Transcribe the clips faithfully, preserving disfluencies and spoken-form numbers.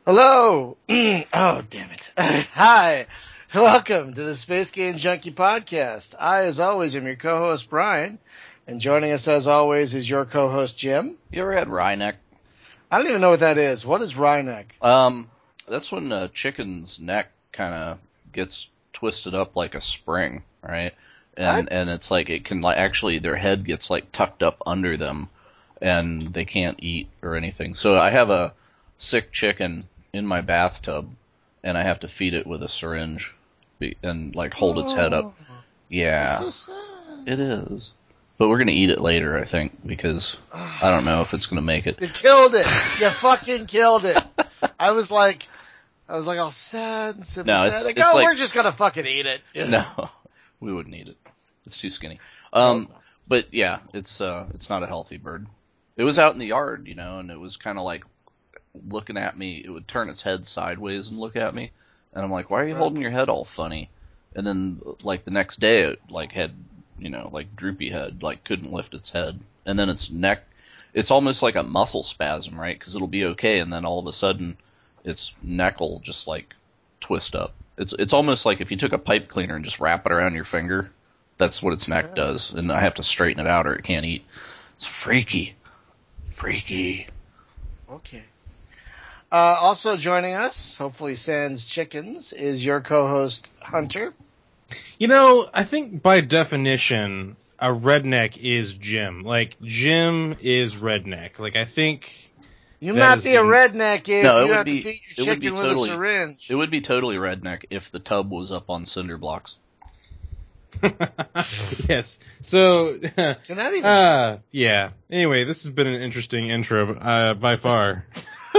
Hello. Oh, damn it. Hi. Welcome to the Space Game Junkie podcast. I, as always, am your co-host, Brian. And joining us, as always, is your co-host, Jim. You ever had wry neck? I don't even know what that is. What is wry neck? Um, that's when a chicken's neck kind of gets twisted up like a spring, right? And What? and it's like it can like actually their head gets like tucked up under them, and they can't eat or anything. So I have a sick chicken in my bathtub, and I have to feed it with a syringe be- and like hold its head up. Yeah, That's so sad. it is. But we're gonna eat it later, I think, because I don't know if it's gonna make it. You killed it. You fucking killed it. I was like, I was like all sad and sympathetic. No, it's- it's oh, like- we're just gonna fucking eat it. No, we wouldn't eat it. It's too skinny. Um, but yeah, it's uh, it's not a healthy bird. It was out in the yard, you know, and it was kind of like looking at me. It would turn its head sideways and look at me, and I'm like, "Why are you holding your head all funny?" And then, like the next day, it like had, you know, like droopy head, like couldn't lift its head, and then its neck. It's almost like a muscle spasm, right? Because it'll be okay, and then all of a sudden, its neck will just like twist up. It's it's almost like if you took a pipe cleaner and just wrap it around your finger. That's what its neck does, and I have to straighten it out or it can't eat. It's freaky. Freaky. Okay. Uh, also joining us, hopefully sans chickens, is your co-host, Hunter. You know, I think by definition, a redneck is Jim. Like, Jim is redneck. Like, I think... You That might is be a the- redneck if No, it you would have be- to feed it your would be chicken with totally- a syringe. It would be totally redneck if the tub was up on cinder blocks. Yes. So, Can that even... uh, yeah. Anyway, this has been an interesting intro, uh, by far.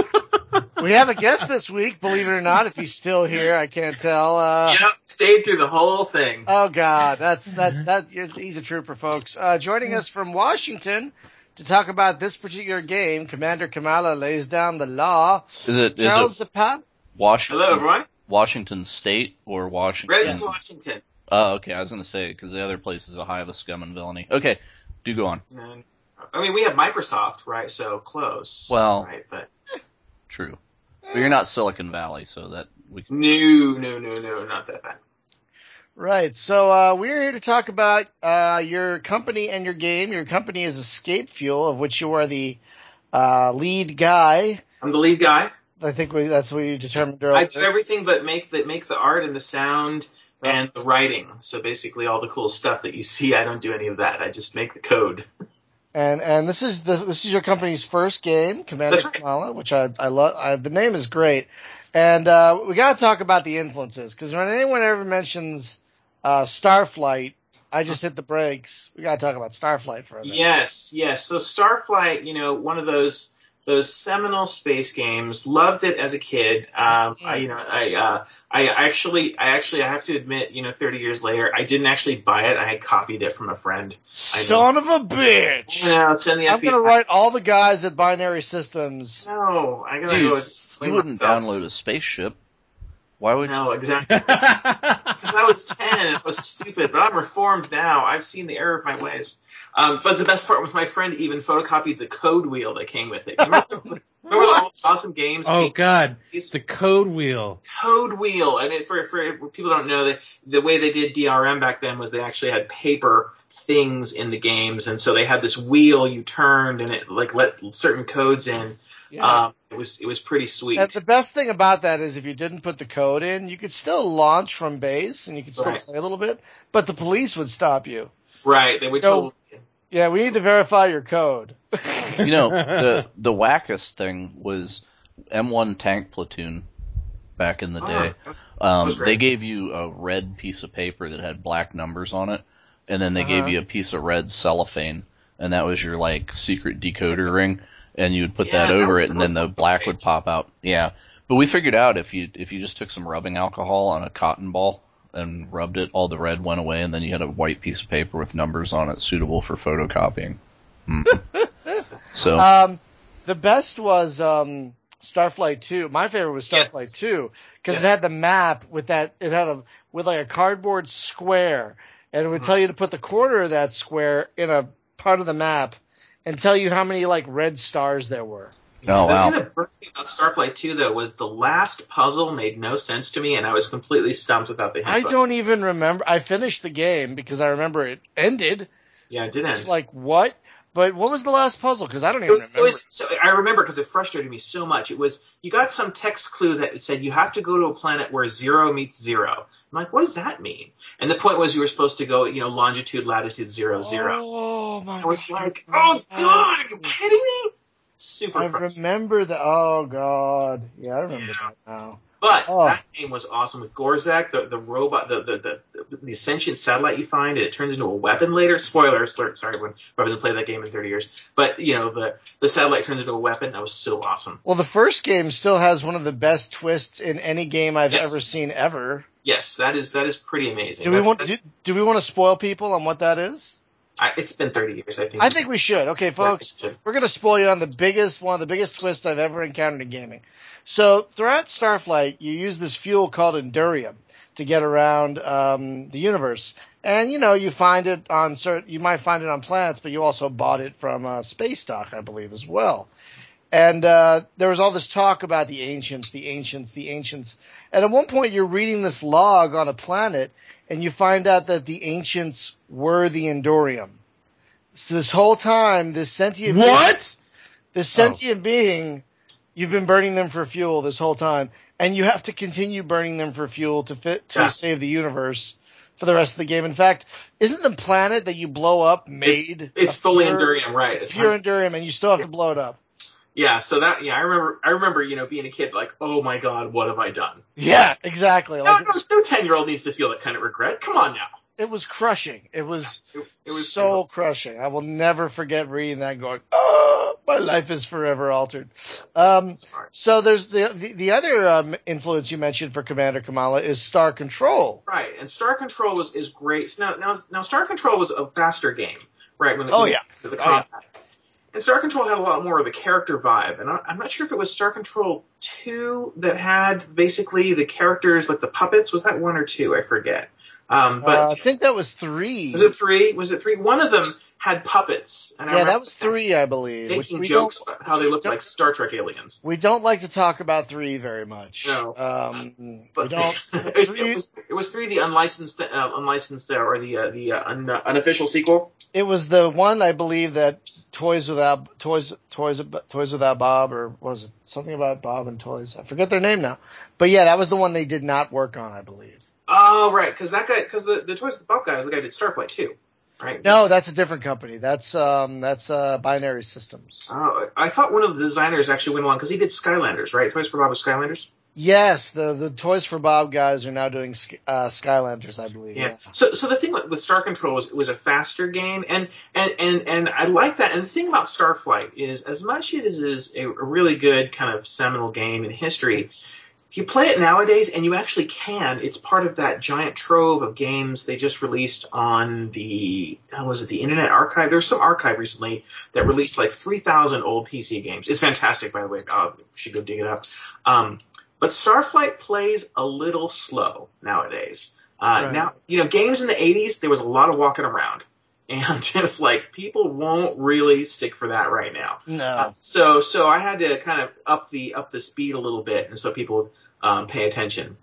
We have a guest this week, believe it or not, if he's still here, I can't tell. Uh, Yep, stayed through the whole thing. Oh, God, that's, that's, that, he's a trooper, folks. Uh, joining us from Washington to talk about this particular game, Commander Kamala lays down the law. Is it is Charles it Zapat? Washington, Hello, everyone. Washington State or Washington? Redmond, Yes. Washington. Oh, okay. I was going to say because the other place is a hive of scum and villainy. Okay, do go on. And, I mean, we have Microsoft, right? So close. Well- right, but True, but you're not Silicon Valley, so that we can. no, no, no, no, not that bad. Right. So, uh, we're here to talk about, uh, your company and your game. Your company is Escape Fuel, of which you are the, uh, lead guy. I'm the lead guy. I think we, that's what you determined I earlier. do everything but make the make the art and the sound and the writing. So basically, all the cool stuff that you see, I don't do any of that. I just make the code. And and this is the this is your company's first game, Commander That's right. Kamala, which I I love. I, the name is great, and uh, we got to talk about the influences because when anyone ever mentions uh, Starflight, I just hit the brakes. We got to talk about Starflight for a minute. Yes, yes. So Starflight, you know, one of those those seminal space games. Loved it as a kid. Um, I, you know, I, uh, I actually, I actually, I have to admit, you know, thirty years later, I didn't actually buy it. I had copied it from a friend. Son of a bitch! You know, send the I'm F B I. gonna write all the guys at Binary Systems. No, I gotta Dude, go. You explain wouldn't myself. download a spaceship. Why would? No, exactly. Because I was ten and it was stupid, but I'm reformed now. I've seen the error of my ways. Um, but the best part was my friend even photocopied the code wheel that came with it. Remember, remember all the awesome games? Oh, God. It's The code wheel. code wheel. And it, for, for people don't know that the way they did D R M back then was they actually had paper things in the games, and so they had this wheel you turned and it like let certain codes in. Yeah. Um, it was it was pretty sweet. And the best thing about that is if you didn't put the code in, you could still launch from base and you could still Right. play a little bit, but the police would stop you. Right? They would No. totally. Yeah, we need to verify your code. You know, the the wackest thing was M one Tank Platoon back in the day. Ah, Um, was great. they gave you a red piece of paper that had black numbers on it, and then they Uh-huh. gave you a piece of red cellophane, and that was your like secret decoder ring, and you would put Yeah, that over that it, and was then the great. black would pop out. Yeah, but we figured out if you if you just took some rubbing alcohol on a cotton ball and rubbed it, all the red went away, and then you had a white piece of paper with numbers on it suitable for photocopying. Mm. So Um, the best was um, Starflight two. My favorite was Yes. Starflight two because Yes. it had the map with that. It had a with like a cardboard square, and it would tell you to put the corner of that square in a part of the map and tell you how many like red stars there were. Oh, the wow. thing that burned me about Starflight two, though, was the last puzzle made no sense to me, and I was completely stumped without the hint I book. don't even remember. I finished the game because I remember it ended. Yeah, it did It's end. like, what? But what was the last puzzle? Because I don't It even was, it remember. was, so I remember because it frustrated me so much. It was, you got some text clue that said you have to go to a planet where zero meets zero. I'm like, what does that mean? And the point was you were supposed to go, you know, longitude, latitude, zero, zero. Oh, my I was God. like, oh, God, are you kidding me? Super I frustrating. remember that. Oh, God. Yeah, I remember Yeah. that now. But Oh. that game was awesome with Gorzak, the, the robot, the, the, the, the sentient satellite you find, and it turns into a weapon later. Spoilers, sorry, when I haven't played that game in thirty years. But, you know, the, the satellite turns into a weapon. That was so awesome. Well, the first game still has one of the best twists in any game I've Yes. ever seen ever. Yes, that is that is pretty amazing. Do we That's, want that's, do, do we want to spoil people on what that is? I, it's been thirty years, I think. I think we should. Okay, folks, Yeah, we should. we're going to spoil you on the biggest, one of the biggest twists I've ever encountered in gaming. So throughout Starflight, you use this fuel called Endurium to get around um, the universe. And, you know, you find it on certain, you might find it on planets, but you also bought it from uh, Space Dock, I believe, as well. And uh, there was all this talk about the ancients, the ancients, the ancients. And at one point, you're reading this log on a planet, and you find out that the ancients were the Endurium. So this whole time, this sentient What? being, this sentient oh. being, you've been burning them for fuel this whole time, and you have to continue burning them for fuel to fit to yeah. save the universe for the rest of the game. In fact, isn't the planet that you blow up made? It's, it's fully pure, Endurium, right? It's, it's pure Endurium, and you still have to blow it up. Yeah, so that yeah, I remember. I remember, you know, being a kid, like, oh my God, what have I done? Yeah, exactly. Like no, no ten-year-old needs to feel that kind of regret. Come on now. It was crushing. It was, it, it was so simple. crushing. I will never forget reading that and going, oh, my life is forever altered. Um, so there's the, the, the other um, influence you mentioned for Commander Kamala is Star Control. Right, and Star Control was is great. Now, now, now Star Control was a faster game, right? When the, oh, when yeah. The, the combat. Oh, yeah. And Star Control had a lot more of the character vibe, and I'm not sure if it was Star Control two that had basically the characters, like the puppets. Was that one or two? I forget. Um, but uh, I think that was three. Was it three? Was it three? One of them had puppets. And yeah, I that was three, I believe. Making which jokes about how they looked like Star Trek aliens. We don't like to talk about three very much. No, um, but we don't. it, was, it, was, it was three, the unlicensed, uh, unlicensed, uh, or the uh, the uh, un, uh, unofficial sequel. It was the one, I believe, that Toys Without Toys Toys Toys Without Bob, or was it something about Bob and Toys? I forget their name now. But yeah, that was the one they did not work on, I believe. Oh, right, because that guy, because the the Toys Without Bob guy was the guy who did Starflight too, right? No, that's a different company. That's um that's uh, Binary Systems. Oh, I thought one of the designers actually went along because he did Skylanders, right? Toys for Bob was Skylanders. Yes, the the Toys for Bob guys are now doing uh, Skylanders, I believe. Yeah. yeah. So, so the thing with, with Star Control was it was a faster game, and and and and I like that. And the thing about Starflight is, as much as it is a, a really good kind of seminal game in history, if you play it nowadays, and you actually can, it's part of that giant trove of games they just released on the how was it the Internet Archive? There's some archive recently that released like three thousand old P C games. It's fantastic, by the way. Uh, you should go dig it up. Um, But Starflight plays a little slow nowadays. Uh, right. Now, you know, games in the eighties, there was a lot of walking around. And it's like, people won't really stick for that right now. No. Uh, so, so I had to kind of up the, up the speed a little bit, and so people would, um, pay attention.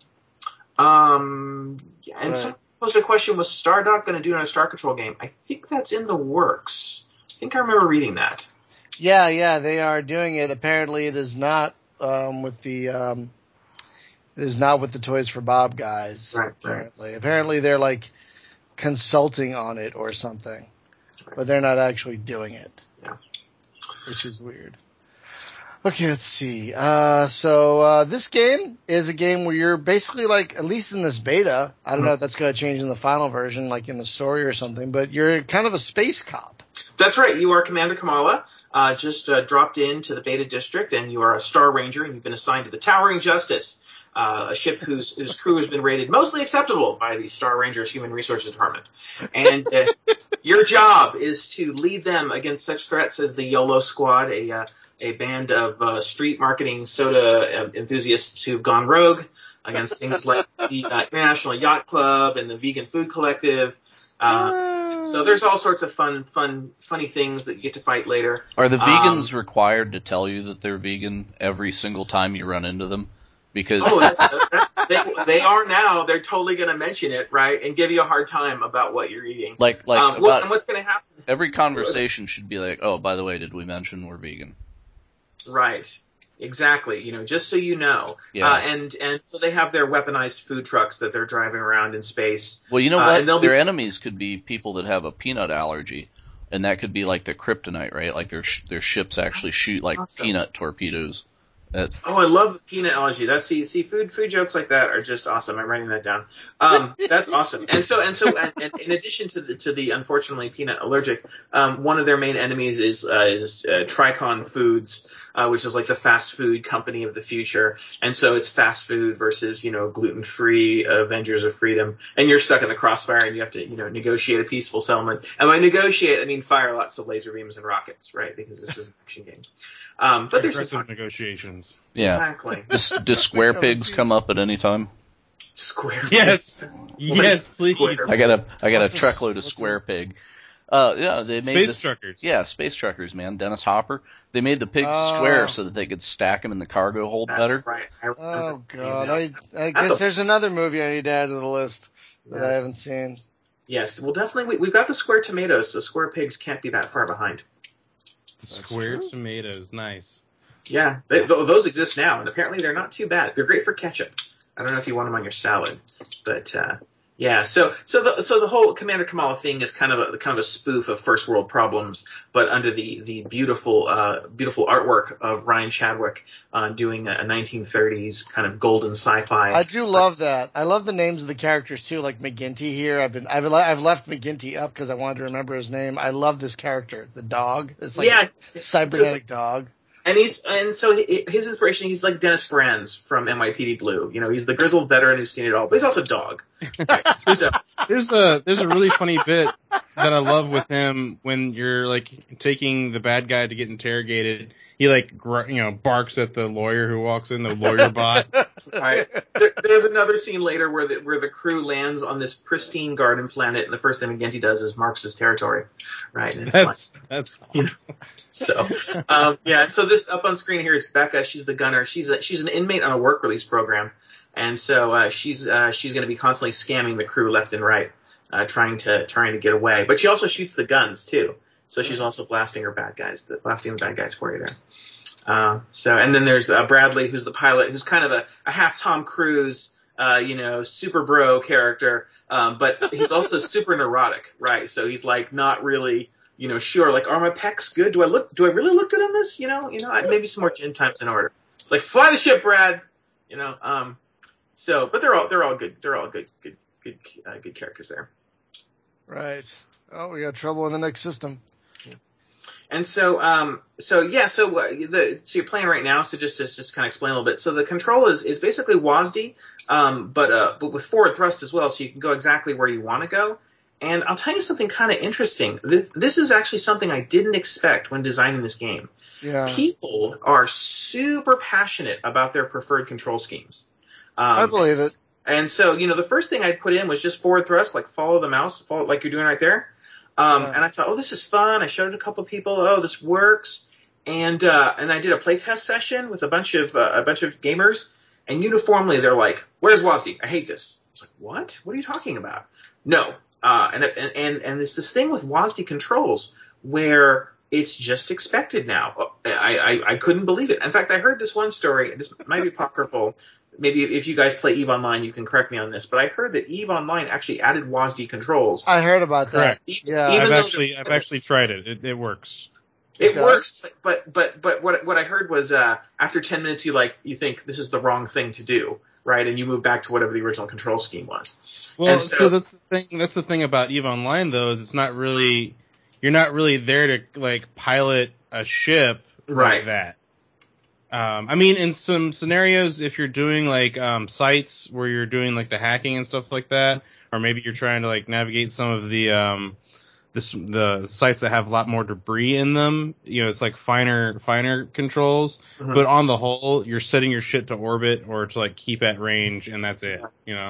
Um, and right. someone posed a question, was Stardock going to do another Star Control game? I think that's in the works. I think I remember reading that. Yeah, yeah, they are doing it. Apparently it is not, um, with the, um, It is not with the Toys for Bob guys, right, apparently. right. Apparently they're like consulting on it or something, right. But they're not actually doing it. Yeah. Which is weird. Okay, let's see. Uh, so, uh, this game is a game where you're basically like, at least in this beta, I don't mm-hmm. know if that's going to change in the final version, like in the story or something, but you're kind of a space cop. That's right. You are Commander Kamala, uh, just uh, dropped into the Beta District, and you are a Star Ranger, and you've been assigned to the Towering Justice. Uh, a ship whose, whose crew has been rated mostly acceptable by the Star Rangers Human Resources Department. And uh, your job is to lead them against such threats as the YOLO Squad, a uh, a band of uh, street marketing soda enthusiasts who've gone rogue, against things like the uh, International Yacht Club and the Vegan Food Collective. Uh, So there's all sorts of fun, fun, funny things that you get to fight later. Are the vegans Um, required to tell you that they're vegan every single time you run into them? Because oh, that's, that, they they are now. They're totally going to mention it, right, and give you a hard time about what you're eating. like like um, well, about and what's going to happen? every conversation should be like, oh, by the way, did we mention we're vegan? Right. Exactly. You know, just so you know. Yeah. Uh, and and so they have their weaponized food trucks that they're driving around in space. Well, you know Uh, what? and they'll Their be- enemies could be people that have a peanut allergy, and that could be like the kryptonite, right? Like their sh- their ships actually shoot like Awesome. peanut torpedoes. That, Oh, I love the peanut allergy. That's see, see, food food jokes like that are just awesome. I'm writing that down. Um, that's awesome. And so and so, and, and in addition to the to the unfortunately peanut allergic, um, one of their main enemies is uh, is uh, Tricon Foods, uh, which is like the fast food company of the future. And so it's fast food versus you know gluten free Avengers of Freedom, and you're stuck in the crossfire, and you have to you know negotiate a peaceful settlement. And by negotiate, I mean fire lots of laser beams and rockets, right? Because this is an action game. Um, but there's Aggressive some negotiations. yeah. exactly Does, does square pigs come up at any time? square. Yes, yes, please. Square. I got a I got What's a a- truckload of what's a- square pig. Uh, yeah, they made Space this, truckers. Yeah, space truckers, man. Dennis Hopper. They made the pigs Oh. square so that they could stack them in the cargo hold That's better. right. I remember Oh seeing god, that. I I That's guess a- there's another movie I need to add to the list that I Yes. haven't seen. Yes, well, definitely. We, we've got the square tomatoes, so square pigs can't be that far behind. The square true. tomatoes, nice. Yeah, they, th- those exist now, and apparently they're not too bad. They're great for ketchup. I don't know if you want them on your salad, but uh, yeah. So so the so the whole Commander Kamala thing is kind of a kind of a spoof of first world problems, but under the the beautiful uh, beautiful artwork of Ryan Chadwick uh, doing a nineteen thirties kind of golden sci-fi. I do love that. I love the names of the characters too, like McGinty here. I've been I've le- I've left McGinty up because I wanted to remember his name. I love this character, the dog. It's like yeah, a cybernetic dog. And he's and so he, his inspiration, he's like Dennis Franz from N Y P D Blue. You know, he's the grizzled veteran who's seen it all, but he's also a dog. Right. So, There's a there's a really funny bit that I love with him when you're like taking the bad guy to get interrogated. He like gr- you know barks at the lawyer who walks in, the lawyer bot. right. There, there's another scene later where the where the crew lands on this pristine garden planet, and the first thing McGinty does is marks his territory. Right. And it's That's like, that's you know, so um, yeah. So this up on screen here is Becca. She's the gunner. She's a, she's an inmate on a work release program, and so uh, she's uh, she's going to be constantly scamming the crew left and right, uh, trying to trying to get away. But she also shoots the guns too. So she's also blasting her bad guys, the, blasting the bad guys for you there. Uh, so and then there's uh, Bradley, who's the pilot, who's kind of a, a half Tom Cruise, uh, you know, super bro character, um, but he's also super neurotic, right? So he's like not really, you know, sure, like are my pecs good? Do I look? Do I really look good on this? You know, you know, maybe some more gym times in order. It's like fly the ship, Brad. You know, um, so but they're all they're all good. They're all good, good, good, uh, good characters there. Right. Oh, we got trouble in the next system. And so, um, so yeah, so uh, the so you're playing right now. So just to just kind of explain a little bit. So the control is is basically W A S D, um, but uh, but with forward thrust as well, so you can go exactly where you want to go. And I'll tell you something kind of interesting. This, this is actually something I didn't expect when designing this game. Yeah. People are super passionate about their preferred control schemes. Um, I believe it. And so, you know, the first thing I put in was just forward thrust, like follow the mouse, follow like you're doing right there. Um, Yeah. And I thought, oh, this is fun. I showed it to a couple of people. Oh, this works. And uh, and I did a playtest session with a bunch of uh, a bunch of gamers, and uniformly they're like, "Where's W A S D? I hate this." I was like, "What? What are you talking about?" No. Uh, and and and and it's this thing with W A S D controls where it's just expected now. I, I I couldn't believe it. In fact, I heard this one story. This might be apocryphal. Maybe if you guys play EVE Online, you can correct me on this. But I heard that EVE Online actually added W A S D controls. I heard about that. correct. Yeah. Even I've though actually the- I've actually tried it. It, it works. It, It does? works, but but but what what I heard was uh, after ten minutes, you like you think this is the wrong thing to do, right? And you move back to whatever the original control scheme was. Well, And so, so- that's the thing. That's the thing about EVE Online, though, is it's not really you're not really there to like pilot a ship Right. like that. Um, I mean, in some scenarios, if you're doing like um, sites where you're doing like the hacking and stuff like that, or maybe you're trying to like navigate some of the um, this the sites that have a lot more debris in them, you know, it's like finer finer controls. Mhm. But on the whole, you're setting your shit to orbit or to like keep at range, and that's it. You know.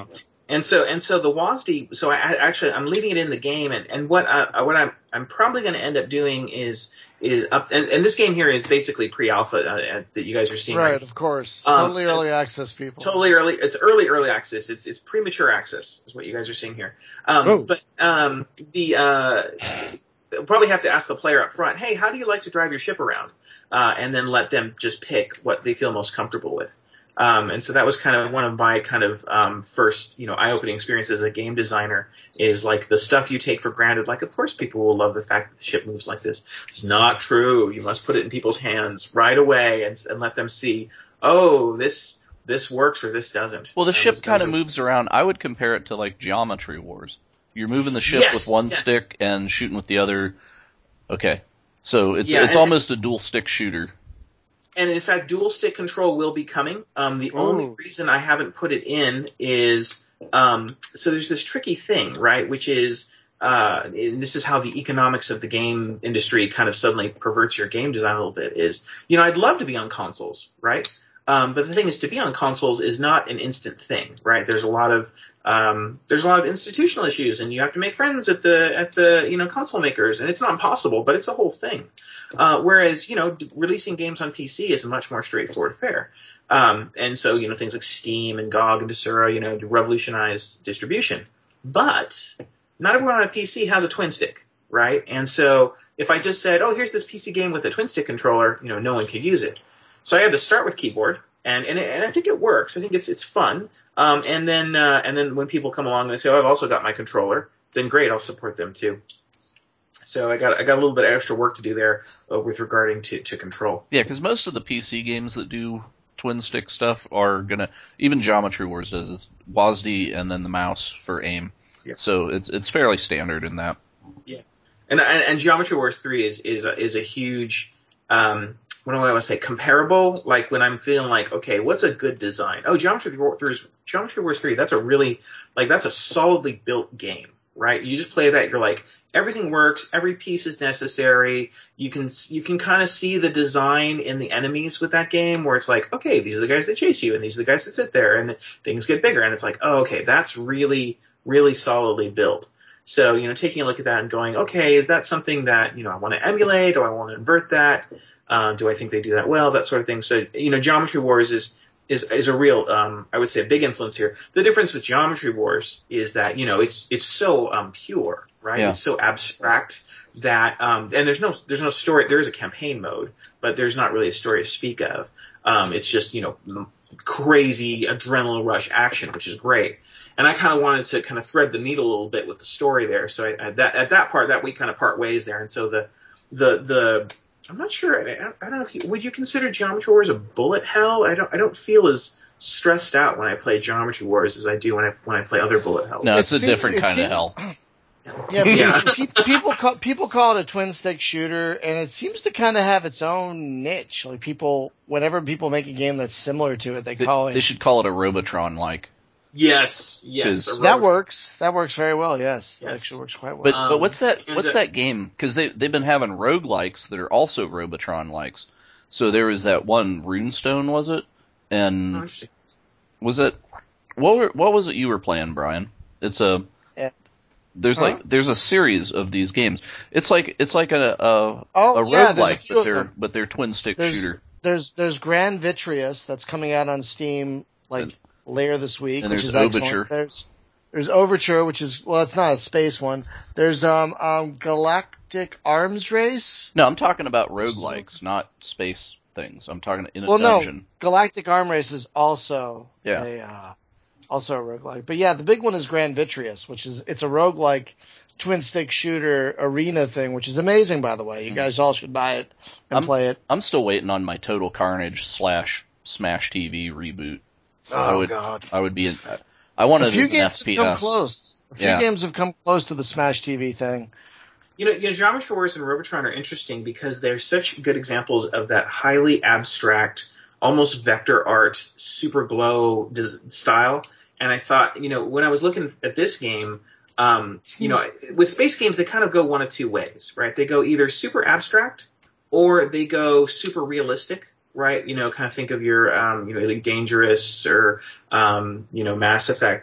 And so and so the W A S D. So I, I actually I'm leaving it in the game, and and what I, what I'm I'm probably going to end up doing is is up. And, and this game here is basically pre-alpha uh, that you guys are seeing. Right, Right, of course, um, totally early access, people. Totally early. It's early early access. It's it's premature access is what you guys are seeing here. Um, Oh. But um, the uh, you'll probably have to ask the player up front, hey, how do you like to drive your ship around? Uh, and then let them just pick what they feel most comfortable with. Um, and so that was kind of one of my kind of um, first, you know, eye-opening experiences as a game designer is like the stuff you take for granted. Like, of course, people will love the fact that the ship moves like this. It's not true. You must put it in people's hands right away and, and let them see, oh, this this works or this doesn't. Well, the Um, ship those- kind of those are- moves around. I would compare it to like Geometry Wars. You're moving the ship Yes, with one yes. stick and shooting with the other. Okay, so it's Yeah, it's and- almost a dual stick shooter. And in fact, dual stick control will be coming. Um, the Ooh. only reason I haven't put it in is um, so there's this tricky thing, right? Which is uh, and this is how the economics of the game industry kind of suddenly perverts your game design a little bit. Is you know I'd love to be on consoles, right? Um, but the thing is, to be on consoles is not an instant thing, right? There's a lot of um, there's a lot of institutional issues, and you have to make friends at the at the you know console makers, and it's not impossible, but it's a whole thing. Uh, whereas, you know, d- releasing games on P C is a much more straightforward affair. Um, and so, you know, things like Steam and G O G and Desura, you know, revolutionize distribution. But not everyone on a P C has a twin stick, right? And so if I just said, oh, here's this P C game with a twin stick controller, you know, no one could use it. So I had to start with keyboard, and and, it, and I think it works. I think it's it's fun. Um, and then uh, and then when people come along and they say, oh, I've also got my controller, then great, I'll support them too. So I got I got a little bit of extra work to do there uh, with regarding to, to control. Yeah, because most of the P C games that do twin stick stuff are gonna even Geometry Wars does it's W A S D and then the mouse for aim. Yeah. So it's it's fairly standard in that. Yeah, and and, and Geometry Wars three is is a, is a huge um, what do I want to say comparable? Like when I'm feeling like okay, what's a good design? Oh, Geometry Wars three, Geometry Wars three. That's a really like that's a solidly built game, right? You just play that, you're like. Everything works. Every piece is necessary. You can you can kind of see the design in the enemies with that game, where it's like, okay, these are the guys that chase you, and these are the guys that sit there, and things get bigger, and it's like, oh, okay, that's really really solidly built. So you know, taking a look at that and going, okay, is that something that you know I want to emulate? Do I want to invert that? Uh, do I think they do that well? That sort of thing. So you know, Geometry Wars is. Is, is a real, um, I would say, a big influence here. The difference with Geometry Wars is that you know it's it's so um, pure, right? Yeah. It's so abstract that, um, and there's no there's no story. There is a campaign mode, but there's not really a story to speak of. Um, it's just you know crazy adrenaline rush action, which is great. And I kind of wanted to kind of thread the needle a little bit with the story there. So I, at that at that part, that we kind of part ways there. And so the the the I'm not sure. I don't, I don't know if you would you consider Geometry Wars a bullet hell. I don't. I don't feel as stressed out when I play Geometry Wars as I do when I when I play other bullet hells. No, It it's a seems- different it kind of seems- hell. Yeah, Yeah. pe- people call people call it a twin stick shooter, and it seems to kind of have its own niche. Like people, whenever people make a game that's similar to it, they They, call it. they should call it a Robotron like. Yes, yes. 'Cause- a that road- works. That works very well. Yes, that Yes. actually works quite well. But Um, but what's that and, what's uh, that game? Because they they've been having roguelikes that are also Robotron likes. So there was that one Runestone, was it? Oh, And interesting. was it what were, what was it you were playing, Brian? It's a Yeah. there's Huh? like there's a series of these games. It's like it's like a a, oh a yeah, there's a roguelike, few but of they're them. but they're twin stick There's- shooter. There's there's Grand Vitreous that's coming out on Steam like And- later this week, and which there's is excellent. Overture. There's there's Overture, which is well, it's not a space one. There's um um Galactic Arms Race. No, I'm talking about roguelikes, not space things. I'm talking in a Well, no, dungeon. Galactic Arm Race is also Yeah. a uh, also a roguelike. But yeah, the big one is Grand Vitreous, which is it's a roguelike twin stick shooter arena thing, which is amazing, by the way. You Mm. guys all should buy it and I'm- play it. I'm still waiting on my Total Carnage slash Smash T V reboot. I Oh would- god. I would be. In, I want A it few as an games F P have come S. close. A few Yeah. games have come close to the Smash T V thing. You know, you know, Geometry Wars and Robotron are interesting because they're such good examples of that highly abstract, almost vector art, super glow des- style. And I thought, you know, when I was looking at this game, um, you know, with space games, they kind of go one of two ways, right? They go either super abstract or they go super realistic, right? You know, kind of think of your, um, you know, like Dangerous or, um, you know, Mass Effect.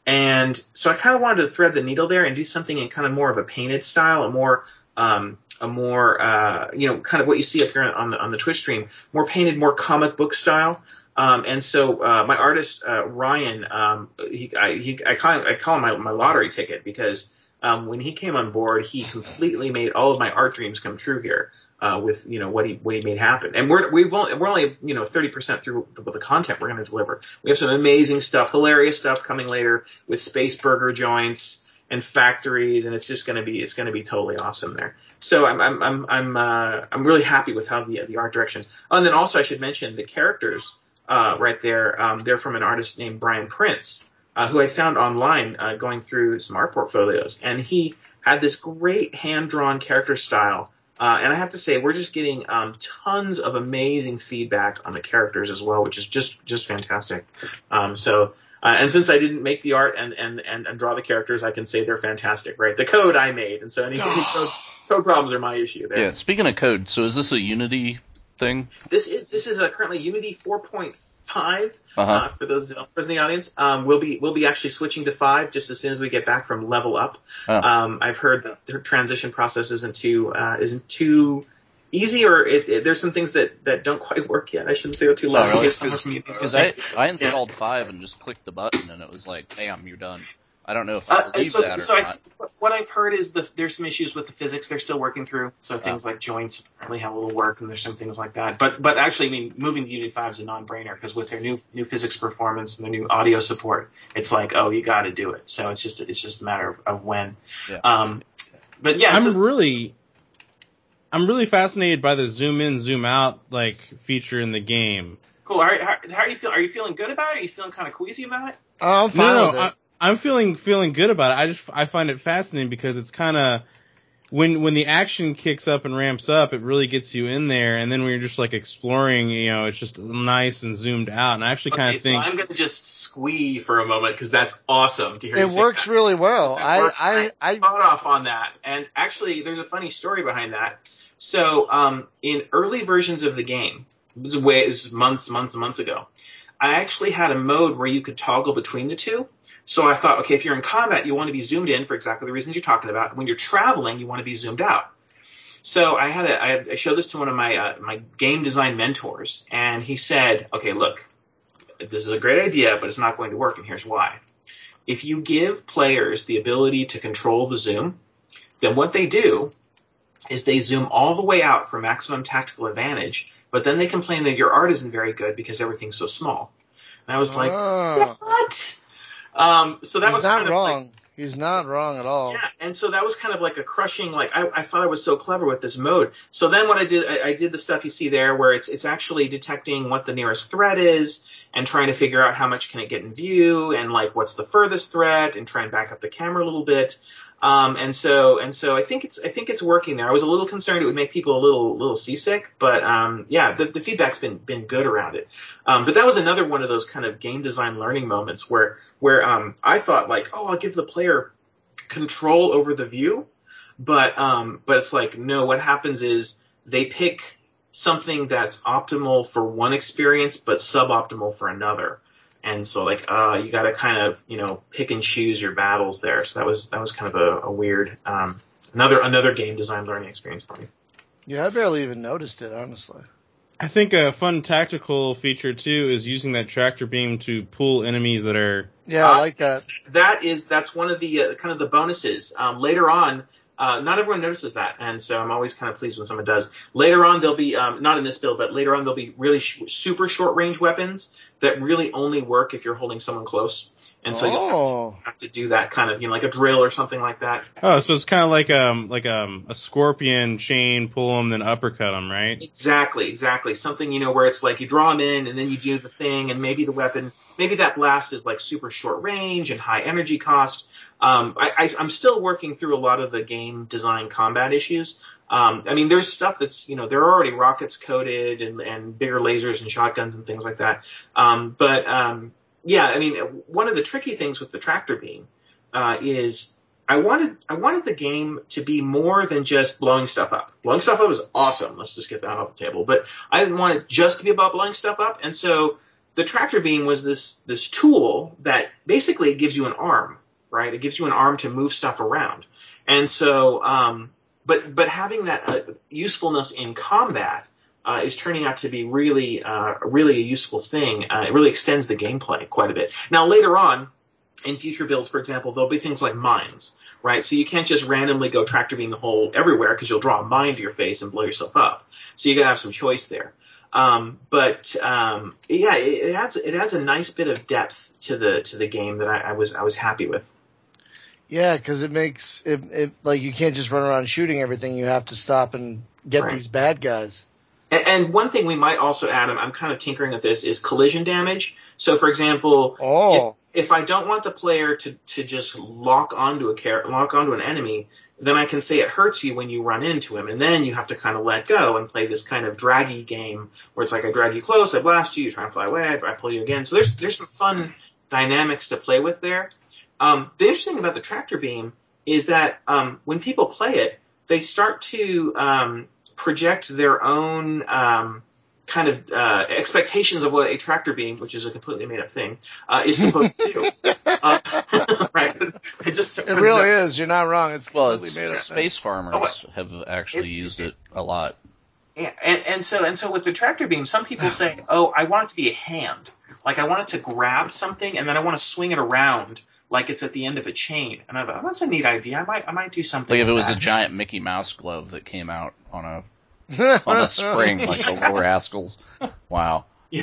And so I kind of wanted to thread the needle there and do something in kind of more of a painted style, a more um, a more uh, you know, kind of what you see up here on the on the Twitch stream, more painted, more comic book style. Um, and so uh, my artist uh, Ryan, um, he, I, he, I call him, I call him my, my lottery ticket because um, when he came on board, he completely made all of my art dreams come true here uh, with you know what he what he made happen. And we're we've only, we're only you know thirty percent through the, the content we're going to deliver. We have some amazing stuff, hilarious stuff coming later with space burger joints and factories, and it's just going to be it's going to be totally awesome there. So I'm I'm I'm I'm uh, I'm really happy with how the the art direction. Oh, and then also I should mention the characters. Uh, right there, um, they're from an artist named Brian Prince, uh, who I found online uh, going through some art portfolios, and he had this great hand-drawn character style. Uh, and I have to say, we're just getting um, tons of amazing feedback on the characters as well, which is just just fantastic. Um, so, uh, and since I didn't make the art and, and, and, and draw the characters, I can say they're fantastic, right? The code I made, and so any, any code, code problems are my issue there. Yeah. Speaking of code, so is this a Unity thing? This is this is uh, currently Unity four point five uh-huh. uh, for those developers in the audience. Um, we'll be we'll be actually switching to five just as soon as we get back from Level Up. Oh. Um, I've heard that the transition process isn't too uh, isn't too easy, or it, it, there's some things that, that don't quite work yet. I shouldn't say that too loud. Oh, really? Because I I installed yeah. five and just clicked the button and it was like, bam, you're done. I don't know if I believe uh, so, that or so not. I, what I've heard is the, there's some issues with the physics they're still working through. So things oh. like joints apparently have a little work, and there's some things like that. But but actually, I mean, moving to Unity five is a non-brainer because with their new new physics performance and their new audio support, it's like, oh, you got to do it. So it's just it's just a matter of, of when. Yeah. Um, but yeah, I'm so really. I'm really fascinated by the zoom in, zoom out like feature in the game. Cool. How, how, how are you feeling? Are you feeling good about it? Are you feeling kind of queasy about it? Oh, I'm fine no, with no, it. I, I'm feeling feeling good about it. I just I find it fascinating because it's kind of when when the action kicks up and ramps up, it really gets you in there. And then when you're just like exploring, you know, it's just nice and zoomed out. And I actually okay, kind of think so I'm going to just squee for a moment because that's awesome to hear. It you works say really well. I I I I thought off on that, and actually, there's a funny story behind that. So, um, in early versions of the game, it was way it was months, months, and months ago. I actually had a mode where you could toggle between the two. So I thought, okay, if you're in combat, you want to be zoomed in for exactly the reasons you're talking about. When you're traveling, you want to be zoomed out. So I had a, I, I showed this to one of my uh, my game design mentors, and he said, okay, look, this is a great idea, but it's not going to work, and here's why. If you give players the ability to control the zoom, then what they do is they zoom all the way out for maximum tactical advantage, but then they complain that your art isn't very good because everything's so small. And I was like, oh. what? Um, so that He's was not kind of wrong. like, He's not wrong at all. yeah, and so that was kind of like a crushing, like, I, I thought I was so clever with this mode. So then what I did, I, I did the stuff you see there where it's it's actually detecting what the nearest threat is and trying to figure out how much can it get in view and, like, what's the furthest threat and try and back up the camera a little bit. Um, and so and so I think it's I think it's working there. I was a little concerned it would make people a little little seasick, but um, yeah, the, the feedback's been been good around it. Um, but that was another one of those kind of game design learning moments where where um, I thought like, oh, I'll give the player control over the view, but um, but it's like, no. What happens is they pick something that's optimal for one experience but suboptimal for another. And so, like, uh, you got to kind of, you know, pick and choose your battles there. So that was that was kind of a, a weird, um, another another game design learning experience for me. Yeah, I barely even noticed it, honestly. I think a fun tactical feature too is using that tractor beam to pull enemies that are. Yeah, I like that. Uh, that is that's one of the uh, kind of the bonuses. Um, later on, uh, not everyone notices that, and so I'm always kind of pleased when someone does. Later on, there'll be um, not in this build, but later on there'll be really sh- super short range weapons that really only work if you're holding someone close. And so oh. you'll have to, have to do that kind of, you know, like a drill or something like that. Oh, so it's kind of like um like um a scorpion chain, pull them, then uppercut them, right? Exactly, exactly. Something, you know, where it's like you draw them in and then you do the thing, and maybe the weapon, maybe that blast is like super short range and high energy cost. Um, I, I, I'm still working through a lot of the game design combat issues. Um, I mean, there's stuff that's, you know, there are already rockets coded and, and bigger lasers and shotguns and things like that. Um, but, um, yeah, I mean, one of the tricky things with the tractor beam, uh, is I wanted, I wanted the game to be more than just blowing stuff up. Blowing stuff up is awesome. Let's just get that off the table. But I didn't want it just to be about blowing stuff up. And so the tractor beam was this this tool that basically it gives you an arm, right? It gives you an arm to move stuff around. And so, um, but but having that uh, usefulness in combat uh, is turning out to be really uh, really a useful thing. Uh, it really extends the gameplay quite a bit. Now later on, in future builds, for example, there'll be things like mines, right? So you can't just randomly go tractor beam the hole everywhere because you'll draw a mine to your face and blow yourself up. So you got to have some choice there. Um, but um, yeah, it, it adds it adds a nice bit of depth to the to the game that I, I was I was happy with. Yeah, because it makes it, it like you can't just run around shooting everything. You have to stop and get Right. these bad guys. And, and one thing we might also add, I'm, I'm kind of tinkering with this, is collision damage. So, for example, Oh. if, if I don't want the player to, to just lock onto a car- lock onto an enemy, then I can say it hurts you when you run into him, and then you have to kind of let go and play this kind of draggy game where it's like I drag you close, I blast you, you try and fly away, I, I pull you again. So there's there's some fun dynamics to play with there. Um, the interesting thing about the tractor beam is that um, when people play it, they start to um, project their own um, kind of uh, expectations of what a tractor beam, which is a completely made up thing, uh, is supposed to do. Uh, right? It just It really is. You're not wrong. It's Well, completely it's, made up. space farmers Oh, have actually it's- used it a lot. Yeah, and, and so and so with the tractor beam, some people say, "Oh, I want it to be a hand. Like I want it to grab something, and then I want to swing it around like it's at the end of a chain." And I thought, oh, "That's a neat idea. I might I might do something." Like if it with was a that. giant Mickey Mouse glove that came out on a on a spring, like the lower Rascals. Wow. yeah,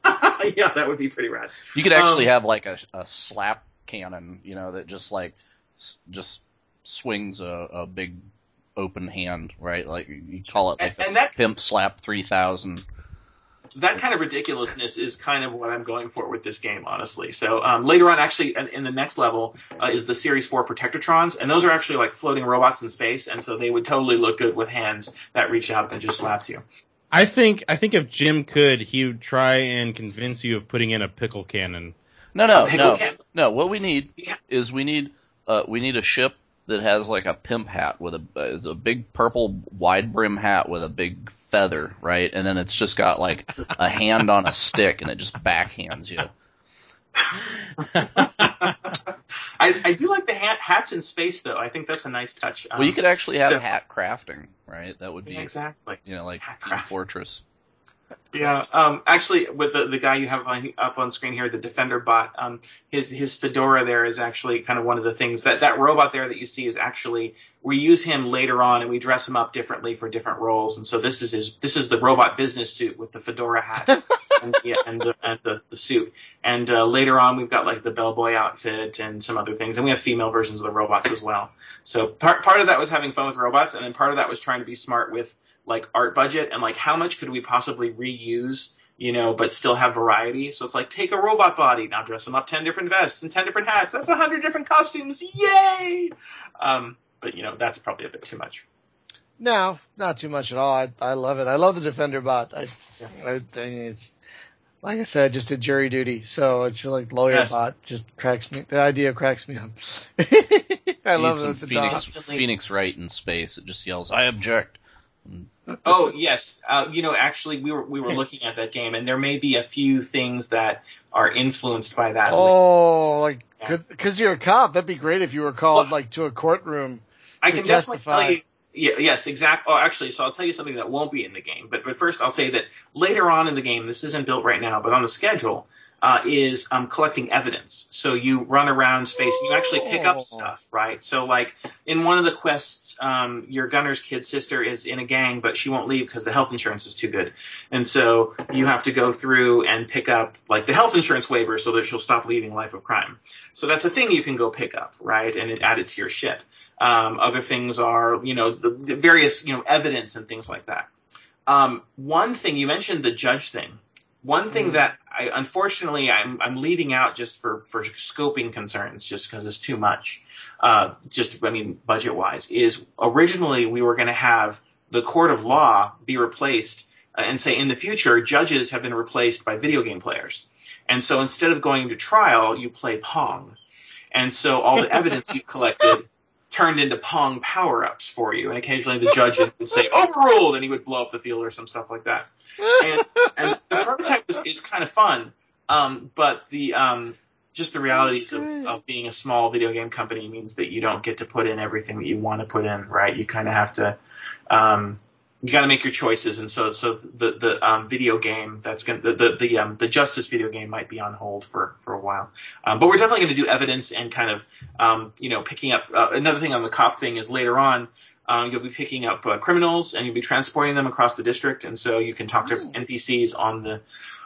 that would be pretty rad. You could actually Um, have like a, a slap cannon, you know, that just like s- just swings a, a big open hand, right? Like you call it like And- the and that- Pimp Slap three thousand. That kind of ridiculousness is kind of what I'm going for with this game, honestly. So um, later on, actually, in in the next level uh, is the Series four Protectortrons, and those are actually like floating robots in space, and so they would totally look good with hands that reach out and just slapped you. I think I think if Jim could, he would try and convince you of putting in a pickle cannon. No, no, A pickle no, can- no. What we need Yeah. is we need uh, we need a ship that has like a pimp hat with a uh, it's a big purple wide brim hat with a big feather, right? And then it's just got like a hand on a stick, and it just backhands you. I, I do like the hat, hats in space, though. I think that's a nice touch. Um, Well, you could actually have so- hat crafting, right? That would be yeah, exactly. you know like Hat Team craft. Fortress. Yeah, um, actually, with the, the guy you have on, up on screen here, the Defender bot, um, his his fedora there is actually kind of one of the things that that robot there that you see is actually we use him later on and we dress him up differently for different roles, and so this is his this is the robot business suit with the fedora hat and the and the, and the, the suit, and uh, later on we've got like the bellboy outfit and some other things, and we have female versions of the robots as well. So part part of that was having fun with robots, and then part of that was trying to be smart with like art budget and like how much could we possibly reuse, you know, but still have variety. So it's like take a robot body, now dress them up ten different vests and ten different hats. That's a hundred different costumes. Yay! Um, but you know, that's probably a bit too much. No, not too much at all. I I love it. I love the Defender bot. I, I, I think it's like I said, I just did jury duty, so it's just like lawyer Yes. bot just cracks me. The idea cracks me up. I You love need some it. The Phoenix dots. Constantly- Phoenix Wright in space. It just yells, "I object." Oh yes, uh, you know, actually, we were we were looking at that game, and there may be a few things that are influenced by that. Oh, like Yeah. because you're a cop, that'd be great if you were called Well, like to a courtroom. I to can testify. definitely tell you. Yeah, yes, exactly. Oh, actually, so I'll tell you something that won't be in the game. But but first, I'll say that later on in the game, this isn't built right now, but on the schedule, uh, is um, collecting evidence. So you run around space and you actually pick Oh. up stuff, right? So like in one of the quests, um, your gunner's kid sister is in a gang, but she won't leave because the health insurance is too good. And so you have to go through and pick up like the health insurance waiver so that she'll stop leaving Life of Crime. So that's a thing you can go pick up, right? And it add it to your ship. Um, other things are, you know, the, the various, you know, evidence and things like that. Um, one thing you mentioned, the judge thing. One thing Mm. that I, unfortunately, I'm, I'm leaving out just for, for scoping concerns, just because it's too much. Uh, just, I mean, budget wise, is originally we were going to have the court of law be replaced uh, and say in the future, judges have been replaced by video game players. And so instead of going to trial, you play Pong. And so all the evidence you collected turned into Pong power-ups for you, and occasionally the judge would say overruled, and he would blow up the field or some stuff like that. And, and the prototype is, is kind of fun, Um, but the um, just the realities of, of being a small video game company means that you don't get to put in everything that you want to put in, right? You kind of have to. Um, You got to make your choices, and so so the the um, video game that's going the the the, um, the Justice video game might be on hold for, for a while, um, but we're definitely going to do evidence and kind of um, you know picking up uh, another thing on the cop thing is later on um, you'll be picking up uh, criminals and you'll be transporting them across the district, and so you can talk to Ooh. N P Cs on the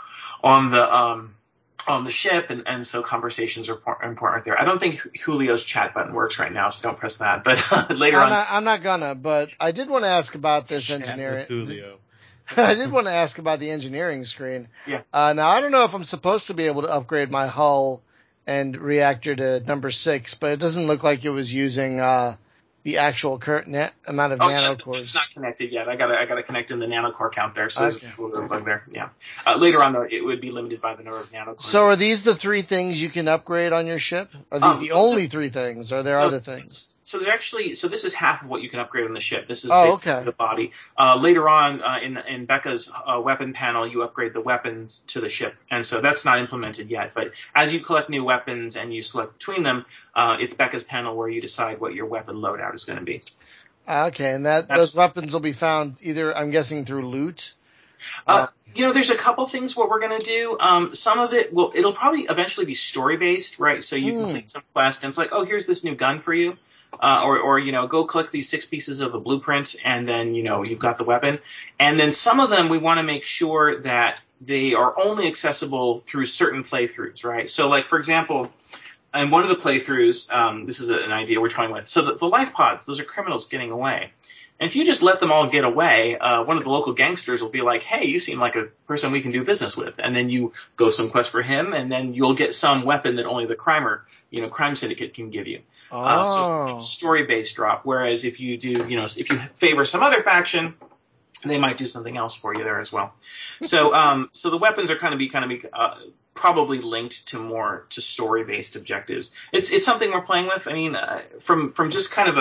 on the um, on the ship, and, and so conversations are important right there. I don't think Julio's chat button works right now, so don't press that. But uh, later I'm on, not, I'm not gonna. But I did want to ask about this Chat engineering. with Julio. I did want to ask about the engineering screen. Yeah. Uh, now I don't know if I'm supposed to be able to upgrade my hull and reactor to number six, but it doesn't look like it was using uh, the actual current net amount of Oh, yeah, nanocores. it's not connected yet. I gotta, I gotta connect in the nanocore count there, so Okay. there's a little bug there. Yeah. Uh, later on, though, it would be limited by the number of nanocores. So are these the three things you can upgrade on your ship? Are these Um, the so- only three things? Or are there so- other things? So there's actually, so this is half of what you can upgrade on the ship. This is Oh, basically okay. the body. Uh, later on, uh, in in Becca's uh, weapon panel, you upgrade the weapons to the ship, and so that's not implemented yet. But as you collect new weapons and you select between them, uh, it's Becca's panel where you decide what your weapon loadout is going to be. Ah, okay, and that That's- those weapons will be found either, I'm guessing, through loot. Uh, you know, there's a couple things what we're gonna do. Um, some of it will, it'll probably eventually be story based, right? So you Hmm. complete some quest, and it's like, oh, here's this new gun for you, uh, or or you know, go collect these six pieces of a blueprint, and then you know you've got the weapon. And then some of them we want to make sure that they are only accessible through certain playthroughs, right? So, like for example. And one of the playthroughs, um, this is an idea we're toying with. So the, the life pods, those are criminals getting away. And if you just let them all get away, uh, one of the local gangsters will be like, hey, you seem like a person we can do business with. And then you go some quest for him, and then you'll get some weapon that only the crimer, you know, crime syndicate can give you. Oh. Uh, so story-based drop. Whereas if you do, you know, if you favor some other faction, they might do something else for you there as well. So, um, so the weapons are kind of be kind of be, uh, probably linked to more to story-based objectives. It's it's something we're playing with. I mean, uh, from from just kind of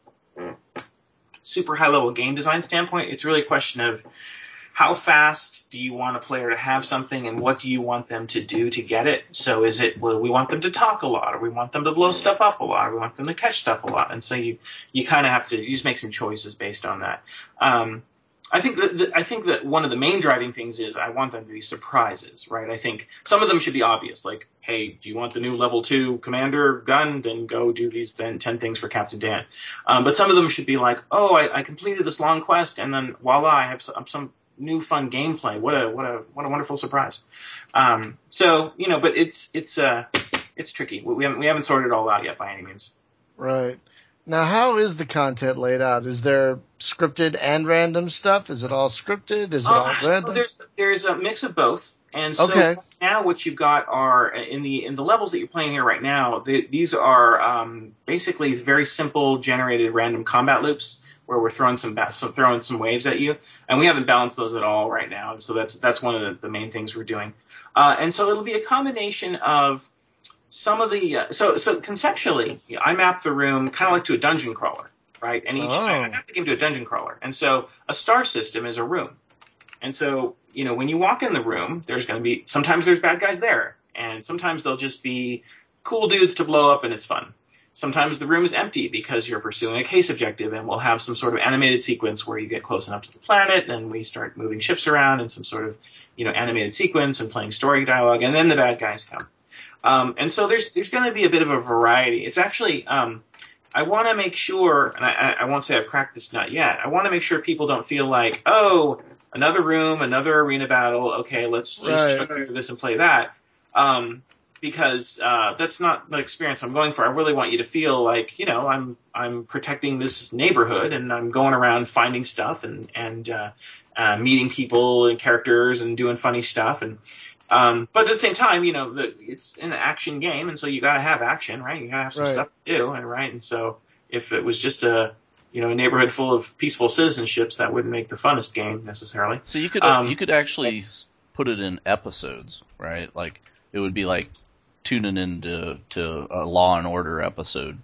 a super high-level game design standpoint, it's really a question of how fast do you want a player to have something, and what do you want them to do to get it? So, is it well, we want them to talk a lot, or we want them to blow stuff up a lot, or we want them to catch stuff a lot? And so you you kind of have to you just make some choices based on that. Um, I think that the, I think that one of the main driving things is I want them to be surprises, right? I think some of them should be obvious, like, hey, do you want the new level two commander gun? Then go do these then ten things for Captain Dan. Um, but some of them should be like, oh, I, I completed this long quest, and then voila, I have some, some new fun gameplay. What a what a what a wonderful surprise. Um, so you know, but it's it's uh it's tricky. We haven't we haven't sorted it all out yet by any means. Right. Now, how is the content laid out? Is there scripted and random stuff? Is it all scripted? Is it all Uh, random? so there's there's a mix of both, and so Okay. now what you've got are in the in the levels that you're playing here right now. The, these are um, basically very simple generated random combat loops where we're throwing some, ba- some throwing some waves at you, and we haven't balanced those at all right now. And so that's that's one of the, the main things we're doing. Uh, and so it'll be a combination of some of the uh, so so conceptually, I map the room kind of like to a dungeon crawler. Right, and each Oh. I map the game to a dungeon crawler, and so a star system is a room, and so you know when you walk in the room, there's going to be sometimes there's bad guys there, and sometimes they'll just be cool dudes to blow up, and it's fun. Sometimes the room is empty because you're pursuing a case objective, and we'll have some sort of animated sequence where you get close enough to the planet, and we start moving ships around in some sort of you know animated sequence and playing story dialogue, and then the bad guys come. Um, and so there's there's going to be a bit of a variety. It's actually um, I want to make sure, and I, I won't say I've cracked this nut yet. I want to make sure people don't feel like, oh, another room, another arena battle. Okay, let's just Right. chug through this and play that. Um, because uh, that's not the experience I'm going for. I really want you to feel like, you know, I'm I'm protecting this neighborhood, and I'm going around finding stuff and and uh, uh, meeting people and characters and doing funny stuff. And um, but at the same time, you know, the, it's an action game, and so you got to have action, right? You got to have some Right. stuff to do, and right. And so if it was just a you know a neighborhood full of peaceful citizenships, that wouldn't make the funnest game necessarily. So you could Um, you could actually s put it in episodes, right? Like it would be like tuning into to a Law and Order episode.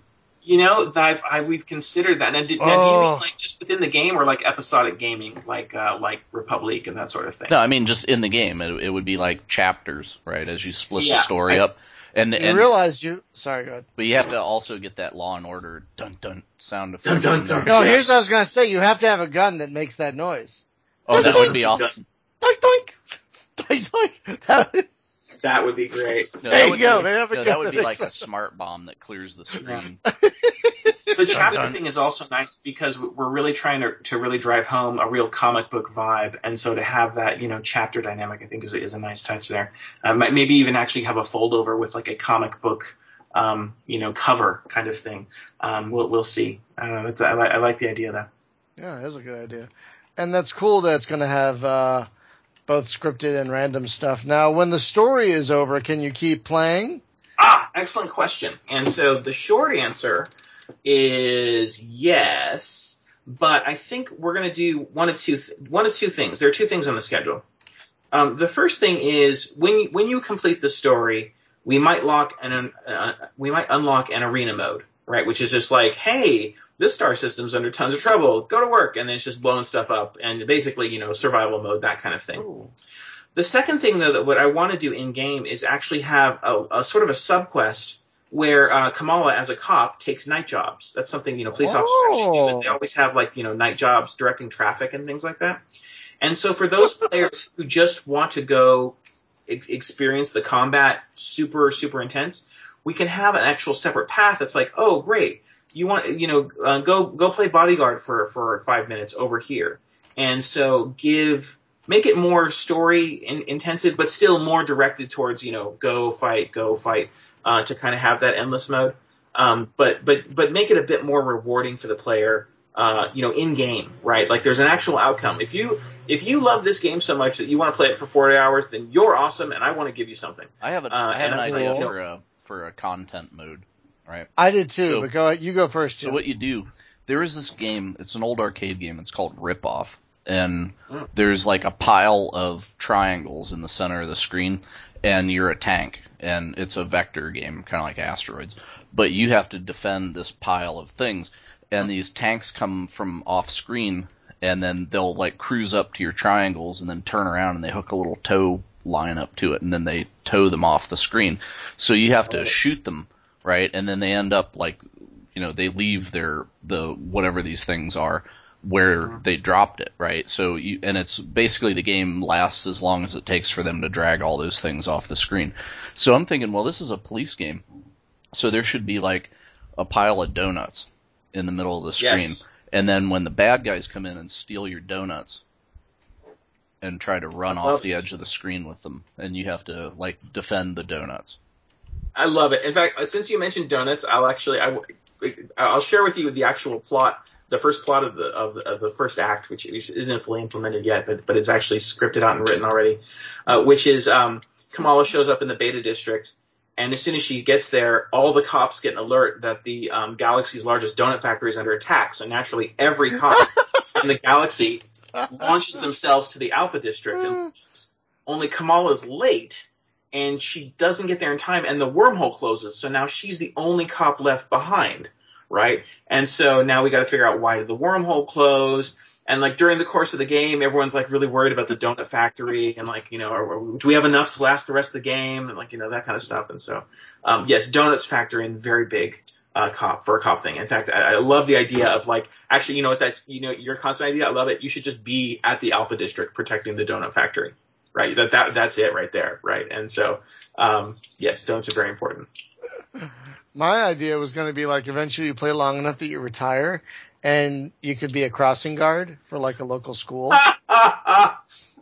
You know, that I, we've considered that. Now, did, now, do you mean like just within the game, or like episodic gaming, like uh, like Republic and that sort of thing? No, I mean just in the game. It, it would be like chapters, right? As you split Yeah, the story I- up, and You and realize you. Sorry, go ahead. but you have to also get that Law and Order dun dun sound effect. Dun, dun, in there. dun. No, Yeah. here's what I was gonna say. You have to have a gun that makes that noise. Oh, that would be awesome. Doink doink, doink doink. That- That would be great. No, There that you would go, be, man. Have a no, gun that would that be makes like a that- smart bomb that clears the screen. The chapter dun. thing is also nice because we're really trying to, to really drive home a real comic book vibe, and so to have that, you know, chapter dynamic, I think is is a nice touch there. Uh, maybe even actually have a fold over with like a comic book, um, you know, cover kind of thing. Um, we'll we'll see. I don't know. It's, I, li- I like the idea though. Yeah, that's a good idea. And that's cool that it's going to have uh, both scripted and random stuff. Now, when the story is over, can you keep playing? Ah, excellent question. And so the short answer is yes, but I think we're going to do one of two th- one of two things. There are two things on the schedule. Um, the first thing is when you, when you complete the story, we might lock an uh, we might unlock an arena mode, right? Which is just like, hey, this star system's under tons of trouble. Go to work, and then it's just blowing stuff up, and basically, you know, survival mode, that kind of thing. Ooh. The second thing, though, that what I want to do in game is actually have a, a sort of a subquest where uh, Kamala, as a cop, takes night jobs. That's something, you know, police officers actually do. Is they always have like, you know, night jobs directing traffic and things like that. And so for those players who just want to go e- experience the combat super super intense, we can have an actual separate path that's like, oh great, you want you know uh, go go play bodyguard for for five minutes over here, and so give. Make it more story in, intensive, but still more directed towards, you know, go fight, go fight, uh, to kind of have that endless mode. Um, but, but, but make it a bit more rewarding for the player, uh, you know, in game, right? Like there's an actual outcome. If you, if you love this game so much that you want to play it for forty hours, then you're awesome and I want to give you something. I have a, Uh, I have and an I think, idea you know- for a for a content mode, right? I did too, So- but go you go first. So Jim. what you do, there is this game. It's an old arcade game. It's called Rip Off, and Mm. there's like a pile of triangles in the center of the screen, and you're a tank, and it's a vector game, kind of like Asteroids. But you have to defend this pile of things, and these tanks come from off screen, and then they'll like cruise up to your triangles, and then turn around and they hook a little tow line up to it, and then they tow them off the screen. So you have to shoot them, right? And then they end up like, you know, they leave their the whatever these things are where they dropped it, right? So you, and it's basically the game lasts as long as it takes for them to drag all those things off the screen. So I'm thinking, well, this is a police game, so there should be like a pile of donuts in the middle of the screen, Yes. and then when the bad guys come in and steal your donuts and try to run I off love the it. edge of the screen with them, and you have to like defend the donuts. I love it. In fact, since you mentioned donuts, I'll actually I, I'll share with you the actual plot, the first plot of the of the, of the first act, which isn't fully implemented yet, but but it's actually scripted out and written already. Uh, which is um, Kamala shows up in the Beta District, and as soon as she gets there, all the cops get an alert that the um, galaxy's largest donut factory is under attack. So naturally, every cop in the galaxy launches themselves to the Alpha District, and only Kamala's late. And she doesn't get there in time, and the wormhole closes. So now she's the only cop left behind, right? And so now we got to figure out, why did the wormhole close? And like during the course of the game, everyone's like really worried about the donut factory, and like, you know, or, or, do we have enough to last the rest of the game, and like, you know, that kind of stuff. And so, um, yes, donuts factor in very big uh, cop for a cop thing. In fact, I, I love the idea of like, actually, you know what, that you know your concept idea, I love it. You should just be at the Alpha District protecting the donut factory. Right, that that that's it right there, right? And so, um, yes, donuts are very important. My idea was going to be like eventually you play long enough that you retire, and you could be a crossing guard for like a local school. That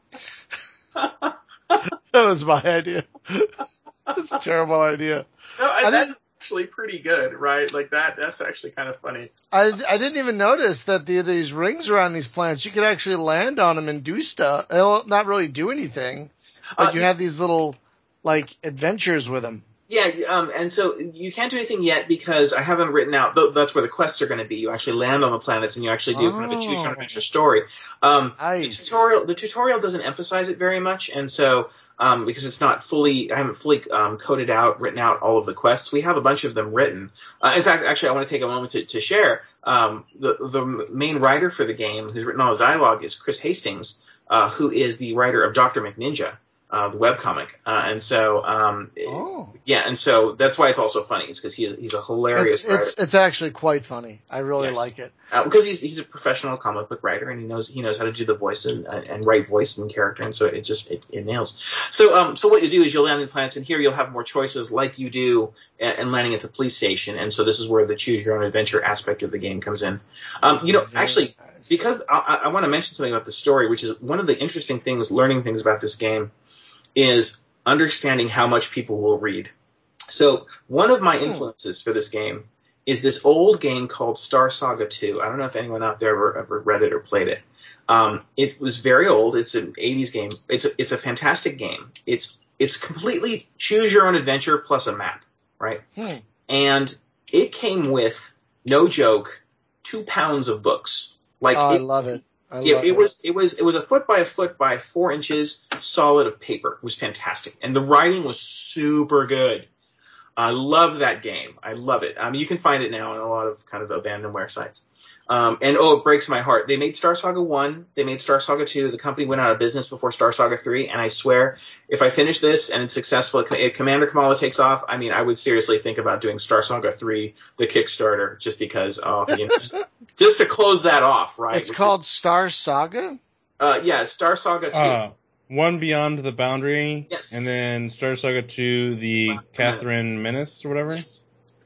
was my idea. That's a terrible idea. No, I, I that's didn't- actually pretty good, right? Like that. That's actually kind of funny. I, I didn't even notice that the, these rings around these planets, you could actually land on them and do stuff. It'll not really do anything, but Uh, you have these little like adventures with them. Yeah, um, and so you can't do anything yet because I haven't written out. Th- that's where the quests are going to be. You actually land on the planets and you actually do Oh. kind of a choose your own adventure story. Um, Nice. The tutorial, the tutorial doesn't emphasize it very much, and so um, because it's not fully, I haven't fully um, coded out, written out all of the quests. We have a bunch of them written. Uh, in fact, actually, I want to take a moment to, to share. Um, the the main writer for the game, who's written all the dialogue, is Chris Hastings, uh, who is the writer of Doctor McNinja. Uh, the webcomic, uh, and so um, Oh. yeah, and so that's why it's also funny. It's because he's he's a hilarious It's, writer. it's it's actually quite funny. I really Yes. like it. Uh, because he's he's a professional comic book writer and he knows he knows how to do the voice and and write voice and character, and so it just it, it nails. So um so what you do is you'll land in planets, and here you'll have more choices like you do and landing at the police station, and so this is where the choose your own adventure aspect of the game comes in. Um, you know, Very actually, nice. because I, I want to mention something about the story, which is one of the interesting things, learning things about this game, is understanding how much people will read. So one of my influences for this game is this old game called Star Saga two. I don't know if anyone out there ever, ever read it or played it. Um, it was very old. It's an eighties game. It's a, it's a fantastic game. It's it's completely choose your own adventure plus a map, right? Hmm. And it came with, no joke, two pounds of books. Like Oh, I it, love it. I it, love it it. was it was it was a foot by a foot by four inches solid of paper. It was fantastic, and the writing was super good. I love that game. I love it. I mean, you can find it now on a lot of kind of abandonware sites. Um, and oh, it breaks my heart. They made Star Saga one. They made Star Saga two. The company went out of business before Star Saga three. And I swear, if I finish this and it's successful, if Commander Kamala takes off, I mean, I would seriously think about doing Star Saga three, the Kickstarter, just because, oh, you know, just, just to close that off, right? It's Which called is, Star Saga? uh, yeah, Star Saga two. Uh, One Beyond the Boundary, Yes. and then Star Saga two, the Catherine Menace or whatever. Yes.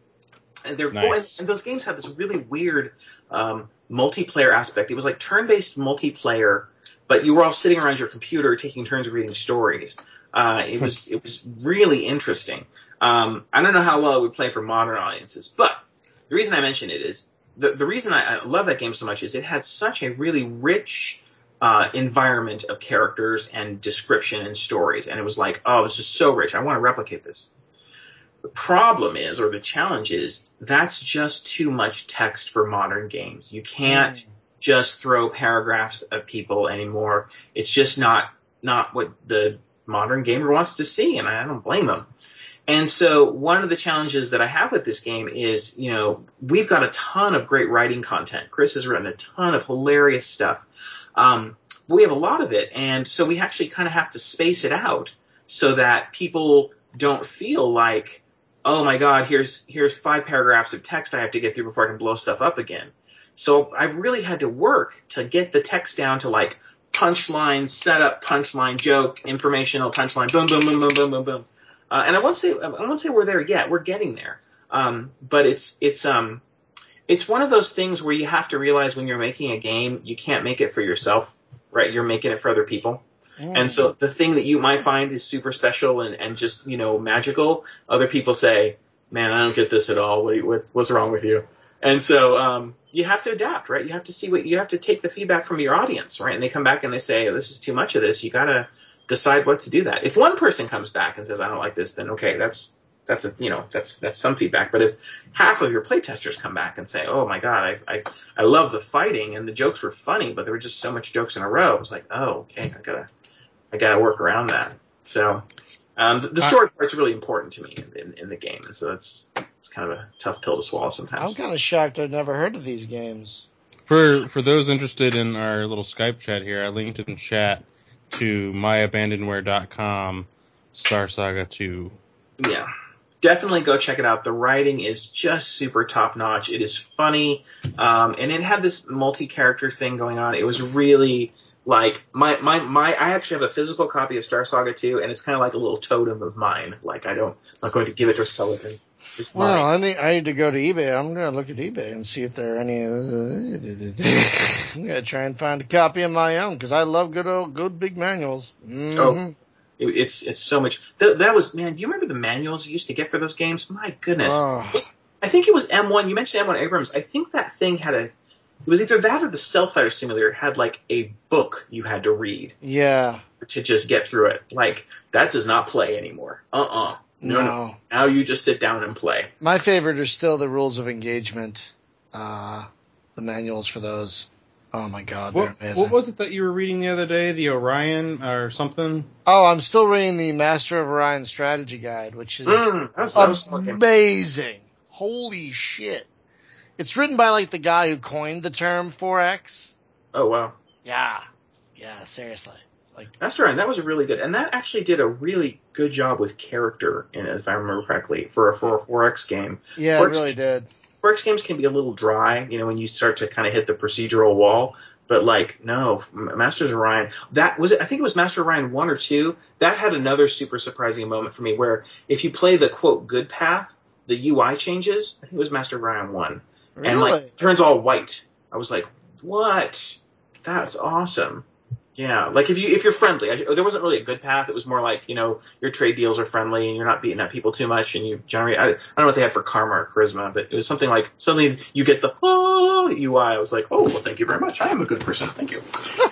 And they're Nice. oh, and, and those games have this really weird um, multiplayer aspect. It was like turn-based multiplayer, but you were all sitting around your computer taking turns reading stories. Uh, it was it was really interesting. Um, I don't know how well it would play for modern audiences, but the reason I mention it is the the reason I, I love that game so much is it had such a really rich uh, environment of characters and description and stories, and it was like, oh, this is so rich. I want to replicate this. The problem is, or the challenge is, that's just too much text for modern games. You can't Mm. just throw paragraphs at people anymore. It's just not not what the modern gamer wants to see, and I don't blame them. And so one of the challenges that I have with this game is, you know, we've got a ton of great writing content. Chris has written a ton of hilarious stuff. Um, but we have a lot of it, and so we actually kind of have to space it out so that people don't feel like, oh my God, here's here's five paragraphs of text I have to get through before I can blow stuff up again. So I've really had to work to get the text down to like punchline, setup, punchline, joke, informational, punchline, boom, boom, boom, boom, boom, boom, boom. Uh, and I won't say I won't say we're there yet. We're getting there. Um, but it's it's um it's one of those things where you have to realize when you're making a game, you can't make it for yourself, right? You're making it for other people. Mm. And so the thing that you might find is super special and, and just, you know, magical, other people say, man, I don't get this at all. What, what, what's wrong with you? And so um, you have to adapt, right? You have to see what you have to take the feedback from your audience, right? And they come back and they say, oh, this is too much of this. You got to decide what to do that. If one person comes back and says, I don't like this, then okay, that's that's a you know that's that's some feedback. But if half of your playtesters come back and say, oh my God, I I, I love the fighting and the jokes were funny, but there were just so much jokes in a row, it's like, oh, okay, I gotta I gotta work around that. So um, the, the story part's really important to me in, in, in the game, and so that's it's kind of a tough pill to swallow sometimes. I'm kind of shocked I've never heard of these games. For for those interested in our little Skype chat here, I linked in chat to my abandonware dot com Star Saga two. Yeah. Definitely go check it out. The writing is just super top notch. It is funny. Um, and it had this multi-character thing going on. It was really like my, my, my, I actually have a physical copy of Star Saga two, and it's kind of like a little totem of mine. Like I don't, I'm not going to give it or sell it. It's just Well, mine. I need, I need to go to eBay. I'm going to look at eBay and see if there are any. Uh, I'm going to try and find a copy of my own because I love good old, good big manuals. Mm-hmm. Oh. It, it's it's so much. Th- that was, man, do you remember the manuals you used to get for those games? My goodness. Oh. Was, I think it was M one. You mentioned M one Abrams. I think that thing had a, it was either that or the Stealth Fighter Simulator had like a book you had to read. Yeah. To just get through it. Like, that does not play anymore. Uh-uh. No, no, No. Now you just sit down and play. My favorite are still the rules of engagement, uh, the manuals for those. Oh my god, they're What, amazing. what was it that you were reading the other day? The Orion or something? Oh, I'm still reading the Master of Orion Strategy Guide, which is Mm, that's, that was amazing. Holy shit. It's written by like the guy who coined the term four X. Oh, wow. Yeah. Yeah, seriously. It's like, Master Orion, that was really good. And that actually did a really good job with character, in, if I remember correctly, for a, for a four X game. yeah, four it X really games, did. four X games can be a little dry, you know, when you start to kind of hit the procedural wall. But like, no, Masters of Orion, that was it. I think it was Master of Orion one or two. That had another super surprising moment for me where if you play the quote good path, the U I changes. I think it was Master of Orion one. Really? And like, it turns all white. I was like, what? That's awesome. Yeah, like if you if you're friendly, I, there wasn't really a good path. It was more like, you know, your trade deals are friendly and you're not beating up people too much, and you generate. I, I don't know what they had for karma or charisma, but it was something like suddenly you get the oh U I. I was like, oh well, thank you very much. I am a good person. Thank you.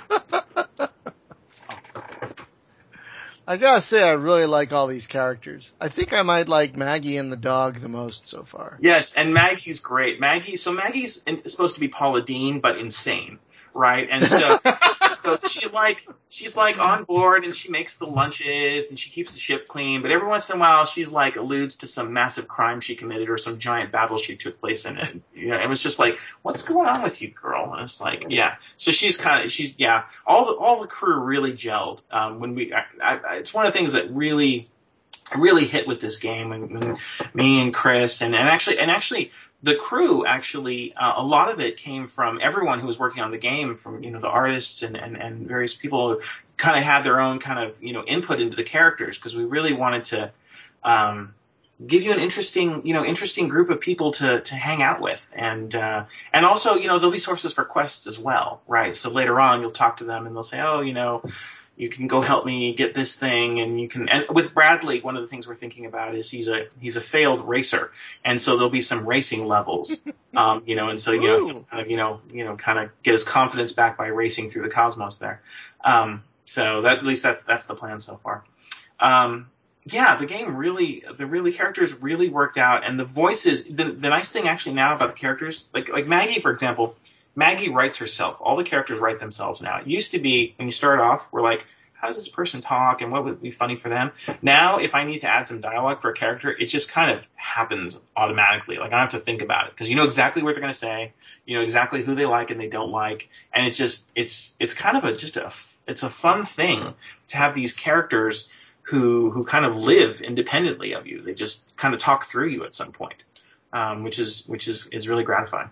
I gotta say, I really like all these characters. I think I might like Maggie and the dog the most so far. Yes, and Maggie's great. Maggie, so Maggie's in, supposed to be Paula Deen, but insane, right? And so, so she's like, she's like on board, and she makes the lunches, and she keeps the ship clean. But every once in a while, she's like alludes to some massive crime she committed or some giant battle she took place in. And you know, it was just like, what's going on with you, girl? And it's like, yeah. So she's kind of, she's yeah. All the all the crew really gelled. Um, when we, I, I, it's one of the things that really. really hit with this game, and, and me and Chris and, and actually and actually the crew actually uh, a lot of it came from everyone who was working on the game, from you know the artists and, and, and various people who kind of had their own kind of you know input into the characters, because we really wanted to um, give you an interesting you know interesting group of people to to hang out with, and uh, and also you know there'll be sources for quests as well, right? So later on you'll talk to them and they'll say, oh you know. You can go help me get this thing, and you can. And with Bradley, one of the things we're thinking about is he's a he's a failed racer, and so there'll be some racing levels, um, you know. And so you know, kind of, you know, you know, kind of get his confidence back by racing through the cosmos there. Um, so that at least that's that's the plan so far. Um, yeah, the game really, the really characters really worked out, and the voices. The, the nice thing actually now about the characters, like like Maggie, for example. Maggie writes herself. All the characters write themselves now. It used to be, when you start off, we're like, how does this person talk and what would be funny for them? Now, if I need to add some dialogue for a character, it just kind of happens automatically. Like, I don't have to think about it, because you know exactly what they're going to say. You know exactly who they like and they don't like. And it just, it's, it's kind of a, just a, it's a fun thing to have these characters who, who kind of live independently of you. They just kind of talk through you at some point, um, which is, which is, is really gratifying.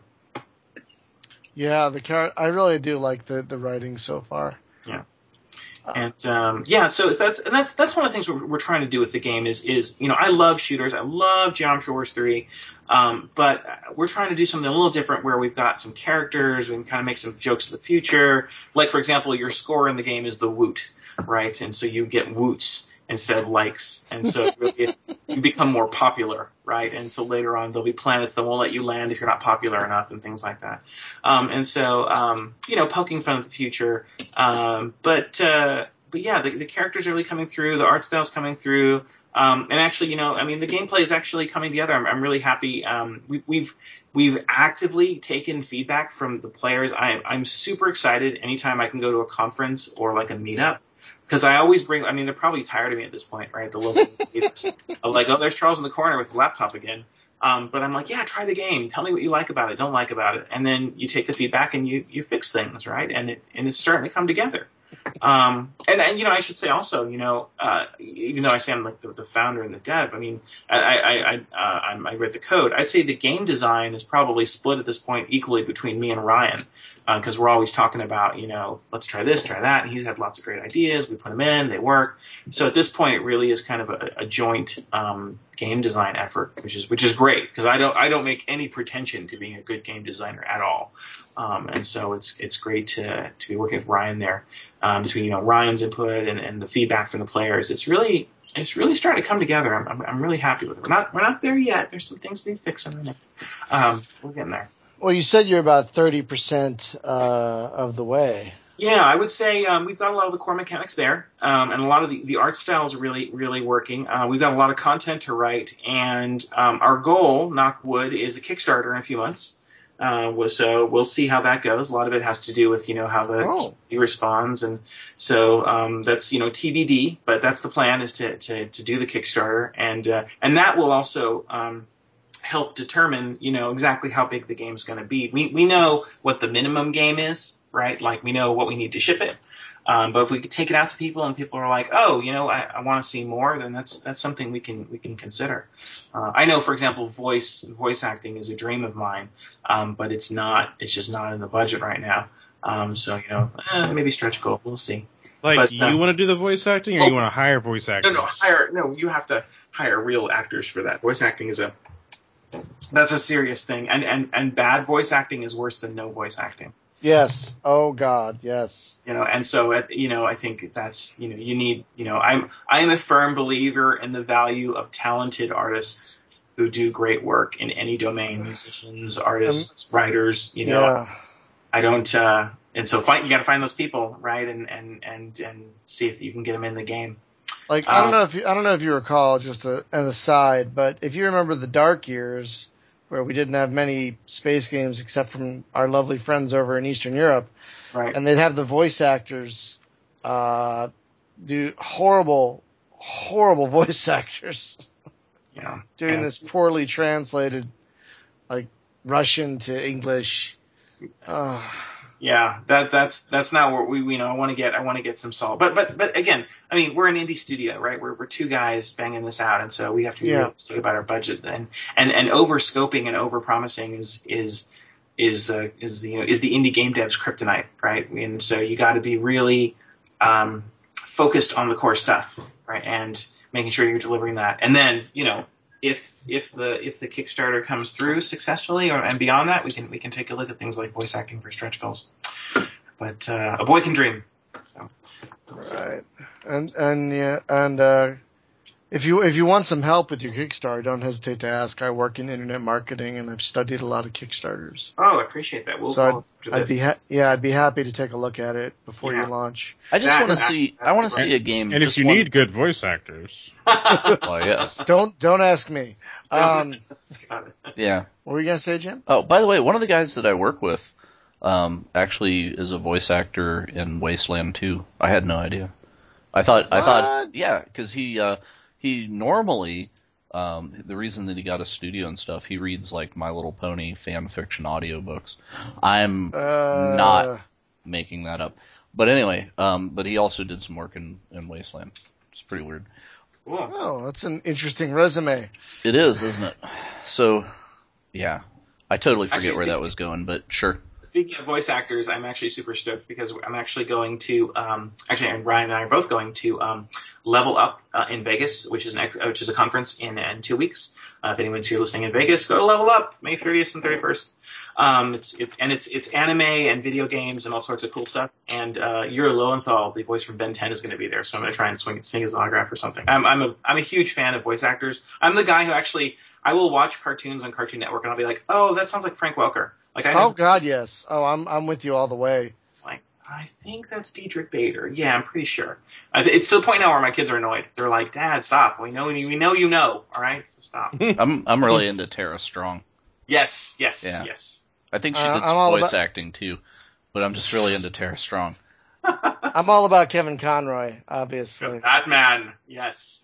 Yeah, the char- I really do like the, the writing so far. Yeah, and um, yeah, so that's and that's that's one of the things we're, we're trying to do with the game is is you know I love shooters, I love Geometry Wars three, um, but we're trying to do something a little different where we've got some characters, we can kind of make some jokes of the future. Like for example, your score in the game is the woot, right? And so you get woots instead of likes, and so really you become more popular, right? And so later on there'll be planets that won't let you land if you're not popular enough and things like that. Um, and so um, you know, poking fun at the future, um, but uh, but yeah, the, the characters are really coming through, the art style's coming through, um, and actually, you know, I mean, the gameplay is actually coming together. I'm, I'm really happy. Um, we, we've we've actively taken feedback from the players. I, I'm super excited anytime I can go to a conference or like a meetup. Because I always bring, I mean, they're probably tired of me at this point, right? The local leaders are like, oh, there's Charles in the corner with his laptop again. Um, but I'm like, yeah, try the game. Tell me what you like about it, don't like about it. And then you take the feedback and you, you fix things, right? And it, and it's starting to come together. Um, and, and, you know, I should say also, you know, uh, even though I say I'm like the, the founder and the dev, I mean, I, I, I, uh, I'm, I read the code. I'd say the game design is probably split at this point equally between me and Ryan. Because uh, we're always talking about, you know, let's try this, try that. And he's had lots of great ideas. We put them in, they work. So at this point, it really is kind of a, a joint um, game design effort, which is which is great because I don't I don't make any pretension to being a good game designer at all. Um, and so it's it's great to to be working with Ryan there. Um, between you know Ryan's input and, and the feedback from the players, it's really it's really starting to come together. I'm I'm, I'm really happy with it. We're not we're not there yet. There's some things they fix in it. Um, we're getting there. Well, you said you're about thirty percent uh, of the way. Yeah, I would say um, we've got a lot of the core mechanics there, um, and a lot of the, the art styles are really, really working. Uh, we've got a lot of content to write, and um, our goal, knock wood, is a Kickstarter in a few months. Uh, so we'll see how that goes. A lot of it has to do with, you know, how the Oh. community responds, and so um, that's, you know, T B D. But that's the plan, is to to, to do the Kickstarter, and uh, and that will also um, help determine, you know, exactly how big the game's going to be. We we know what the minimum game is, right? Like, we know what we need to ship it. Um, but if we could take it out to people and people are like, oh, you know, I, I want to see more, then that's that's something we can we can consider. Uh, I know, for example, voice voice acting is a dream of mine, um, but it's not. It's just not in the budget right now. Um, so, you know, eh, maybe stretch goal. We'll see. Like, But, you um, want to do the voice acting, or oh, you want to hire voice No, actors? no, hire. No, you have to hire real actors for that. Voice acting is a that's a serious thing, and and and bad voice acting is worse than no voice acting. Yes. Oh God. Yes. You know, and so, you know, I think that's, you know, you need, you know, I'm, I'm a firm believer in the value of talented artists who do great work in any domain, musicians, artists, um, writers, you know, yeah. I don't, uh, and so find, you got to find those people, right? And, and, and, and see if you can get them in the game. Like, I don't know if you, I don't know if you recall, just a, an aside, but if you remember the dark years, where we didn't have many space games except from our lovely friends over in Eastern Europe. Right. And they'd have the voice actors uh, do horrible, horrible voice actors. Yeah. Doing and this poorly translated, like, Russian to English. Uh, yeah, that that's that's not what we, you know, I want to get I want to get some salt. But but but again, I mean, we're an indie studio, right? We're we're two guys banging this out, and so we have to be yeah. realistic about our budget. And and and over scoping and over promising is is is uh, is you know is the indie game dev's kryptonite, right? And so you got to be really um, focused on the core stuff, right? And making sure you're delivering that. And then, you know, if if the if the Kickstarter comes through successfully, or and beyond that, we can we can take a look at things like voice acting for stretch goals. But uh, a boy can dream. So, right. And and yeah, and uh, if you if you want some help with your Kickstarter, don't hesitate to ask. I work in internet marketing, and I've studied a lot of Kickstarters. Oh, I appreciate that. We'll, so we'll I'd, I'd be ha- yeah, I'd be happy to take a look at it before yeah. you launch. I just that, want to that, see. I want to see a game. And just if you one... need good voice actors, well, yes. Don't don't ask me. Um, yeah. What were you gonna say, Jim? Oh, by the way, one of the guys that I work with um, actually is a voice actor in Wasteland two. I had no idea. I thought. What? I thought. Yeah, because he uh, he normally. Um, the reason that he got a studio and stuff, he reads like My Little Pony fan fiction audiobooks. I'm uh, not making that up. But anyway, um, but he also did some work in, in Wasteland. It's pretty weird. Cool. Oh, that's an interesting resume. It is, isn't it? So, yeah. I totally forget actually, where that was going, but sure. Speaking of voice actors, I'm actually super stoked because I'm actually going to, um, actually, and Ryan and I are both going to um, Level Up uh, in Vegas, which is an ex- which is a conference in, in two weeks. Uh, if anyone's here listening in Vegas, go to Level Up, May thirtieth and thirty-first. Um, it's, it's and it's it's anime and video games and all sorts of cool stuff. And uh, Yuri Lowenthal, the voice from Ben ten, is going to be there, so I'm going to try and swing, sing his autograph or something. I'm I'm a I'm a huge fan of voice actors. I'm the guy who actually I will watch cartoons on Cartoon Network and I'll be like, oh, that sounds like Frank Welker. Like I oh God, yes. Oh, I'm I'm with you all the way. Like, I think that's Diedrich Bader. Yeah, I'm pretty sure. Uh, it's to the point now where my kids are annoyed. They're like, Dad, stop. We know we know you know. All right, so stop. I'm I'm really into Tara Strong. Yes, yes, Yeah. yes. I think she Uh, did I'm some all voice about- acting too, but I'm just really into Tara Strong. I'm all about Kevin Conroy, obviously. That man, yes.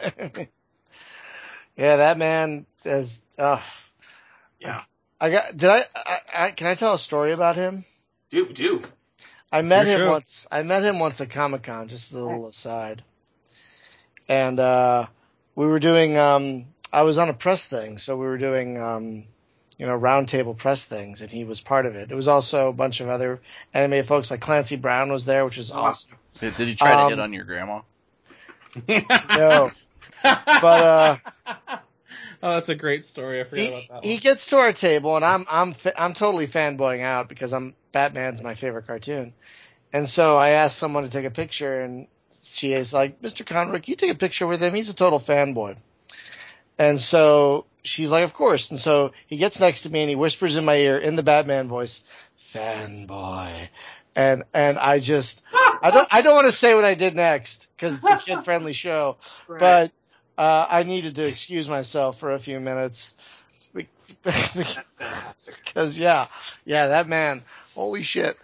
Yeah, that man is. Uh, Yeah. I got. Did I, I, I? Can I tell a story about him? Do do. I met Sure, him sure. once. I met him once at Comic Con. Just a little aside. And uh, we were doing. Um, I was on a press thing, so we were doing. Um, you know, roundtable press things, and he was part of it. It was also a bunch of other anime folks, like Clancy Brown was there, which was awesome. Did, did he try to Um, hit on your grandma? No, but uh. Oh, that's a great story. I forgot He, about that he one. gets to our table, and I'm I'm fa- I'm totally fanboying out because I'm Batman's my favorite cartoon, and so I asked someone to take a picture, and she is like, Mister Conroy, can you take a picture with him? He's a total fanboy, and so she's like, of course, and so he gets next to me and he whispers in my ear in the Batman voice, fanboy, and and I just I don't I don't want to say what I did next because it's a kid friendly show, Right. but uh, I needed to excuse myself for a few minutes That's fantastic. because yeah yeah that man, holy shit.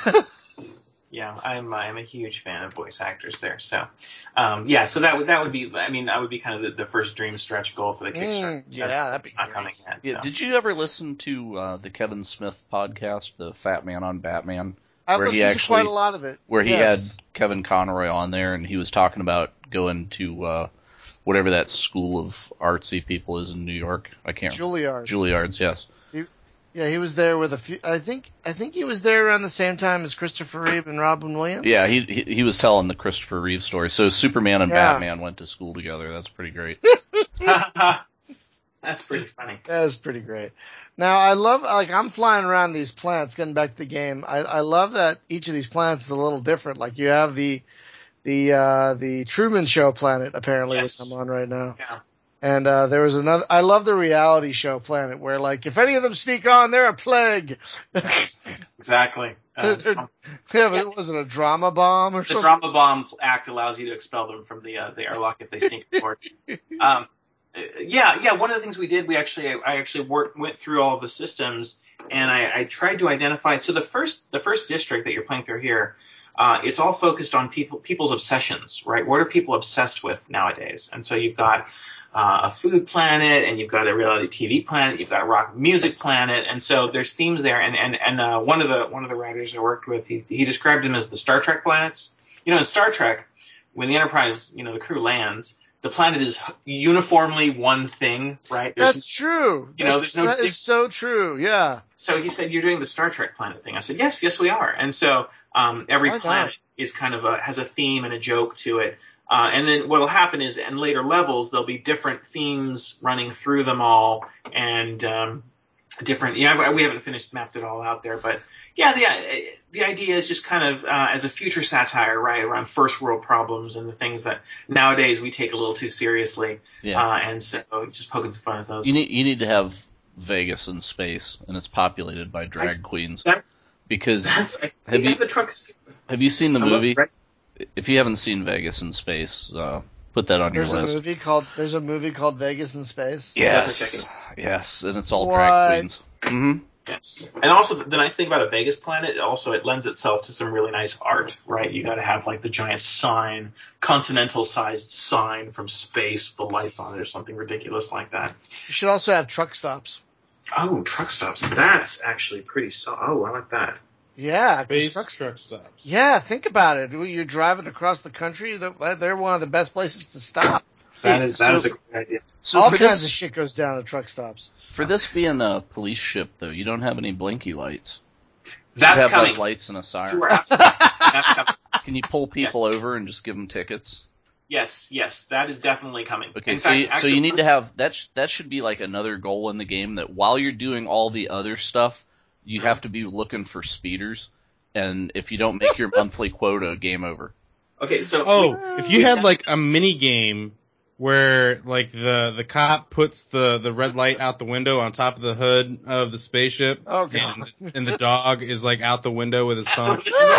Yeah, I'm I'm a huge fan of voice actors there. So, um, yeah, so that would that would be I mean that would be kind of the, the first dream stretch goal for the Kickstarter. Mm, yeah, that's, that'd that's be not great. coming yet. Yeah, So. did you ever listen to uh, the Kevin Smith podcast, the Fat Man on Batman, I've where he listened to actually quite a lot of it. where he Yes. had Kevin Conroy on there, and he was talking about going to uh, whatever that school of artsy people is in New York. I can't Juilliard. Juilliard's, yes. Yeah, he was there with a few. I think I think he was there around the same time as Christopher Reeve and Robin Williams. Yeah, he, he he was telling the Christopher Reeve story. So Superman and Yeah. Batman went to school together. That's pretty great. That's pretty funny. That's pretty great. Now I love like I'm flying around these planets. Getting back to the game, I I love that each of these planets is a little different. Like you have the the uh, the Truman Show planet apparently, Yes. which I'm on right now. Yeah. And uh, there was another. I love the reality show planet where, like, if any of them sneak on, they're a plague. Exactly. Uh, yeah, but it wasn't a drama bomb or the something. Drama Bomb Act allows you to expel them from the uh, the airlock if they sneak aboard. Um, yeah, yeah. One of the things we did, we actually, I actually worked, went through all of the systems, and I, I tried to identify. So the first, the first district that you're playing through here, uh, it's all focused on people, people's obsessions, right? What are people obsessed with nowadays? And so you've got uh, a food planet, and you've got a reality T V planet, you've got a rock music planet, and so there's themes there. And and and uh, one of the one of the writers I worked with, he he described them as the Star Trek planets. You know, in Star Trek, when the Enterprise, you know, the crew lands, the planet is uniformly one thing, right? There's, That's true. You know, That's, there's no that diff- is so true. Yeah. So he said, "You're doing the Star Trek planet thing." I said, "Yes, yes, we are." And so um, every Why not? planet is kind of a has a theme and a joke to it. Uh, and then what will happen is, in later levels, there'll be different themes running through them all, and um, different. Yeah, we haven't finished mapped it all out there, but yeah, the the idea is just kind of uh, as a future satire, right, around first world problems and the things that nowadays we take a little too seriously. Yeah. Uh, and so just poking some fun at those. You need you need to have Vegas in space, and it's populated by drag I- queens. that- Because That's I have think you the truck is. have you seen the I love movie? drag- If you haven't seen Vegas in Space, uh, put that on There's your a list. movie called There's a movie called Vegas in Space. Yes, yes, and it's all What? drag queens. hmm Yes, and also the nice thing about a Vegas planet, also it lends itself to some really nice art, right? You got to have like the giant sign, continental-sized sign from space with the lights on it, or something ridiculous like that. You should also have truck stops. Oh, truck stops. That's actually pretty. So- oh, I like that. Yeah, 'cause Space truck- truck stops. Yeah, think about it. You're driving across the country. They're they're one of the best places to stop. That is that So- is a great idea. So All for kinds this, of shit goes down at truck stops. for this being a police ship, though, you don't have any blinky lights. That's you have coming. like lights and a You siren. are absolutely. That's coming. Can you pull people Yes. over and just give them tickets? Yes, yes, that is definitely coming. Okay, In so fact, you, so actually, you need to have that. Sh- that should be like another goal in the game. That while you're doing all the other stuff, you have to be looking for speeders. And if you don't make your monthly quota, game over. Okay, so Oh, if you had like a mini game where like the the cop puts the the red light out the window on top of the hood of the spaceship, Oh, God. and, and the dog is like out the window with his phone,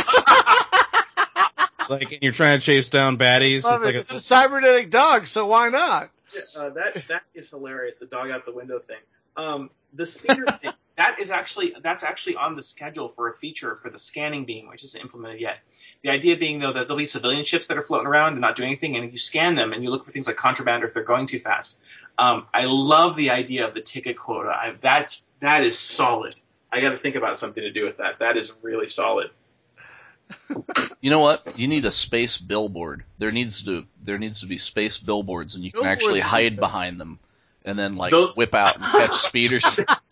like and you're trying to chase down baddies. Love It's it. like It's a, a cybernetic dog, so why not? uh, that that is hilarious. The dog out the window thing. Um, the speeder thing. That is actually that's actually on the schedule for a feature for the scanning beam, which isn't implemented yet. The idea being though that there'll be civilian ships that are floating around and not doing anything, and you scan them and you look for things like contraband or if they're going too fast. Um, I love the idea of the ticket quota. I, that's that is solid. I got to think about something to do with that. That is really solid. You know what? You need a space billboard. There needs to there needs to be space billboards, and you can Billboards actually would be hide good. behind them, and then like Those- whip out and catch speeders.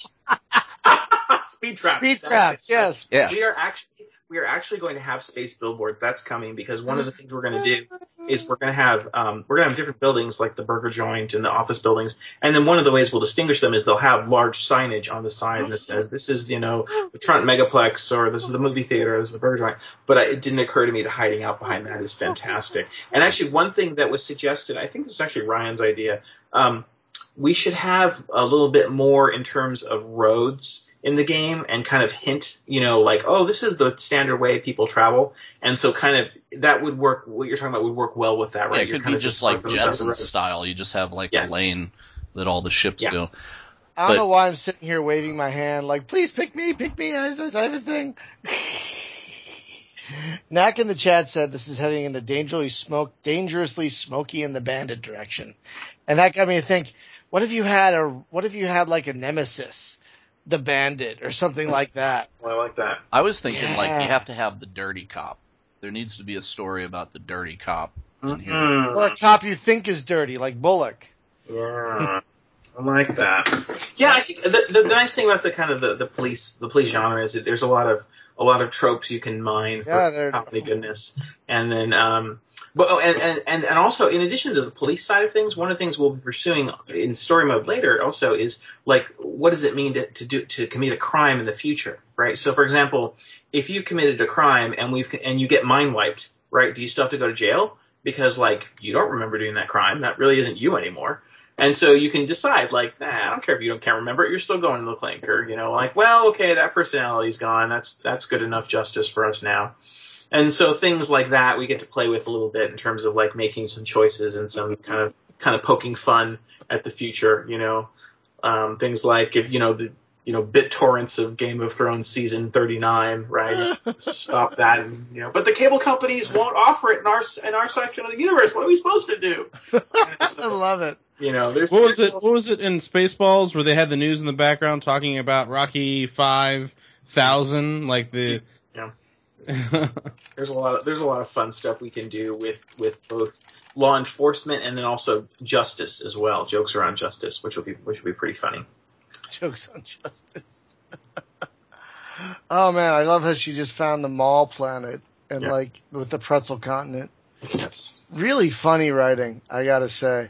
Speed traps. Speed That's traps, it. yes. Yeah. We are actually we are actually going to have space billboards. That's coming because one of the things we're going to do is we're going to have um, we're going to have different buildings like the burger joint and the office buildings, and then one of the ways we'll distinguish them is they'll have large signage on the side that says this is you know the Trent Megaplex or this is the movie theater, this is the burger joint. But I, it didn't occur to me that hiding out behind that is fantastic. And actually, one thing that was suggested, I think this was actually Ryan's idea. Um, we should have a little bit more in terms of roads in the game and kind of hint, you know, like, oh, this is the standard way people travel. And so kind of that would work, what you're talking about would work well with that, right? Yeah, it You're could kind be of just just like on the side of the Jetson road. style. You just have like Yes. a lane that all the ships Yeah. go. I don't But- know why I'm sitting here waving my hand like, please pick me, pick me, I have this, I have a thing. Knack in the chat said this is heading into dangerously smoke, dangerously smoky in the bandit direction. And that got me to think, what if you had a, what if you had like a nemesis, the bandit or something like that? Well, I like that. I was thinking like Yeah. you have to have the dirty cop. There needs to be a story about the dirty cop in here. Mm, Or a cop you think is dirty, like Bullock. yeah. I like that. Yeah, I think the, the, the nice thing about the kind of the, the police the police genre is that there's a lot of a lot of tropes you can mine for Yeah, they're- comedy goodness, and then um, but oh, and, and and and also in addition to the police side of things, one of the things we'll be pursuing in story mode later also is like what does it mean to, to do to commit a crime in the future, right? So for example, if you committed a crime and we've and you get mind wiped, right? Do you still have to go to jail because like you don't remember doing that crime? That really isn't you anymore. And so you can decide, like, nah, I don't care if you don't can't remember it. You're still going to the clinker, you know, like, well, okay, that personality's gone. That's that's good enough justice for us now. And so things like that we get to play with a little bit in terms of like making some choices and some kind of kind of poking fun at the future, you know, um, things like if you know the you know BitTorrents of Game of Thrones season thirty-nine, right? Stop that, and, you know. But the cable companies won't offer it in our in our section of the universe. What are we supposed to do? I So, love it. you know, there's What was there's- it? What was it in Spaceballs where they had the news in the background talking about Rocky Five Thousand, like the. Yeah. There's a lot of there's a lot of fun stuff we can do with with both law enforcement and then also justice as well. Jokes around justice, which will be which will be pretty funny. Jokes on justice. Oh man, I love how she just found the mall planet and Yeah. like with the pretzel continent. Yes. Really funny writing, I gotta say.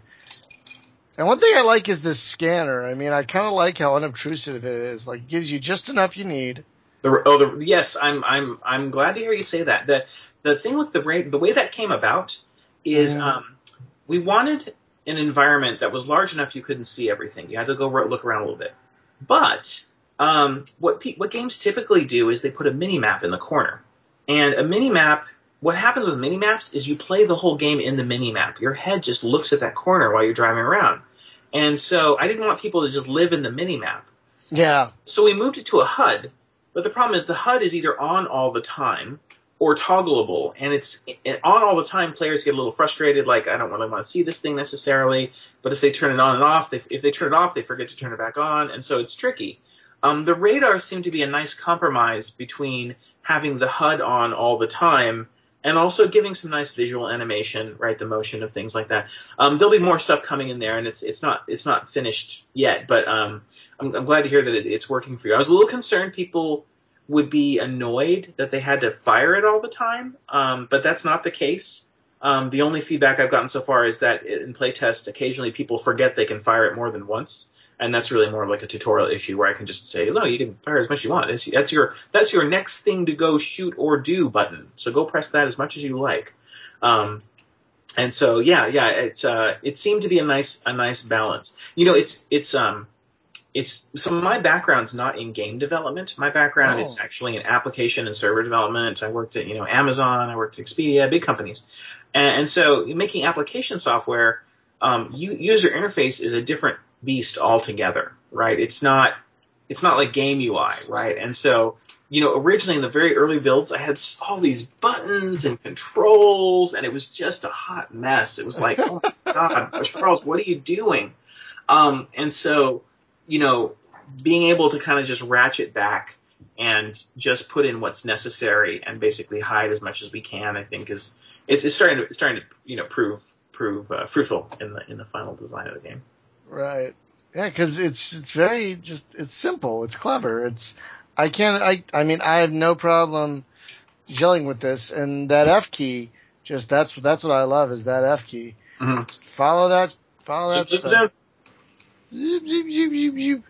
And one thing I like is this scanner. I mean, I kind of like how unobtrusive it is. Like, gives you just enough you need. The, oh, the, yes, I'm I'm I'm glad to hear you say that. The the thing with the ra- the way that came about is Mhm. um, we wanted an environment that was large enough you couldn't see everything. You had to go ro- look around a little bit. But um, what pe- what games typically do is they put a mini map in the corner, and a mini map. What happens with mini maps is you play the whole game in the mini map. Your head just looks at that corner while you're driving around, and so I didn't want people to just live in the mini map. Yeah. So we moved it to a H U D, but the problem is the H U D is either on all the time or toggleable, and it's and on all the time. Players get a little frustrated, like I don't really want to see this thing necessarily, but if they turn it on and off, they, if they turn it off, they forget to turn it back on, and so it's tricky. Um, the radar seemed to be a nice compromise between having the H U D on all the time and also giving some nice visual animation, right? The motion of things like that. Um, there'll be more stuff coming in there, and it's it's not it's not finished yet, but um, I'm, I'm glad to hear that it, it's working for you. I was a little concerned people would be annoyed that they had to fire it all the time, um, but that's not the case. Um, the only feedback I've gotten so far is that in playtest, occasionally people forget they can fire it more than once. And that's really more like a tutorial issue where I can just say, no, you can fire as much as you want. It's, that's your that's your next thing to go shoot or do button. So go press that as much as you like. Um, and so yeah, yeah, it's uh, it seemed to be a nice a nice balance. You know, it's it's um it's so my background's not in game development. My background Oh. is actually in application and server development. I worked at you know Amazon. I worked at Expedia, big companies, and, and so making application software, um, you, user interface is a different beast altogether, right? It's not it's not like game U I, right? And so, you know, originally in the very early builds, I had all these buttons and controls, and it was just a hot mess. It was like, oh my God, Charles, what are you doing? Um, and so, you know, being able to kind of just ratchet back and just put in what's necessary and basically hide as much as we can, I think is it's, it's starting to it's starting to you know prove prove uh, fruitful in the in the final design of the game. Right. Yeah, because it's it's very just it's simple. It's clever. It's I can't I I mean I have no problem gelling with this, and that F key just that's that's what I love is that F key. Mm-hmm. Just follow that follow that Zoom, zoom, stuff. zoom. Zoop, zoop, zoop, zoop, zoop.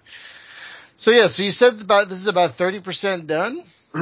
So yeah, so you said about this is about thirty percent done.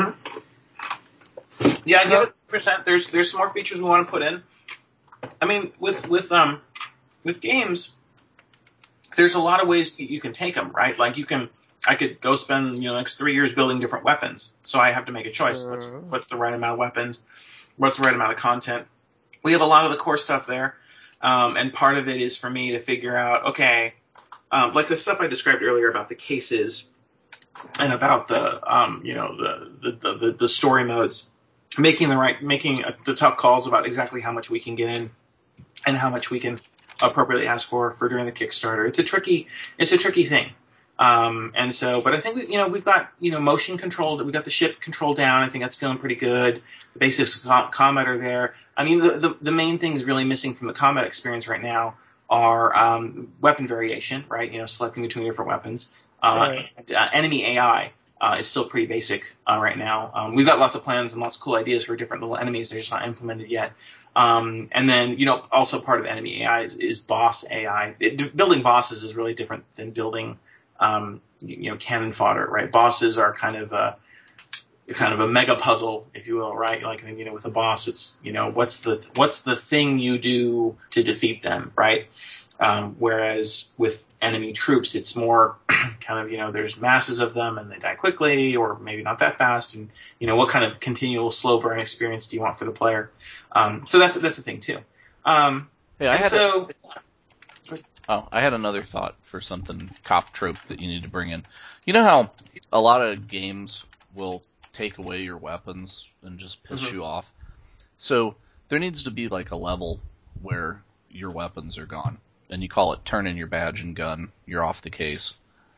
Mm-hmm. Yeah, So- give it percent. There's there's some more features we want to put in. I mean, with with um with games, there's a lot of ways you can take them, right? Like you can I could go spend, you know, next three years building different weapons. So I have to make a choice. Sure. What's, what's the right amount of weapons? What's the right amount of content? We have a lot of the core stuff there. Um, and part of it is for me to figure out, okay, um, like the stuff I described earlier about the cases and about the, um, you know, the, the, the, the story modes, making the right, making the tough calls about exactly how much we can get in and how much we can appropriately ask for, for during the Kickstarter. It's a tricky, it's a tricky thing. Um, and so, but I think, we, you know, we've got, you know, motion control, we've got the ship control down. I think that's feeling pretty good. The basics of combat are there. I mean, the, the, the main things really missing from the combat experience right now are, um, weapon variation, right? You know, selecting between different weapons. Uh, Right. and, uh, enemy A I, uh, is still pretty basic, uh, right now. Um, we've got lots of plans and lots of cool ideas for different little enemies. They're just not implemented yet. Um, and then, you know, also part of enemy A I is, is boss A I. It, building bosses is really different than building, um, you know, cannon fodder, right? Bosses are kind of a, kind of a mega puzzle, if you will, right? Like, you know, with a boss, it's, you know, what's the, what's the thing you do to defeat them, right? Um, whereas with enemy troops, it's more kind of, you know, there's masses of them and they die quickly or maybe not that fast. And, you know, what kind of continual slow burn experience do you want for the player? Um, so that's, that's the thing too. Um, Hey, I and had so, a, oh, I had another thought for something cop trope that you need to bring in. You know how a lot of games will take away your weapons and just piss Mhm. you off? So there needs to be like a level where your weapons are gone, and you call it turn in your badge and gun. You're off the case.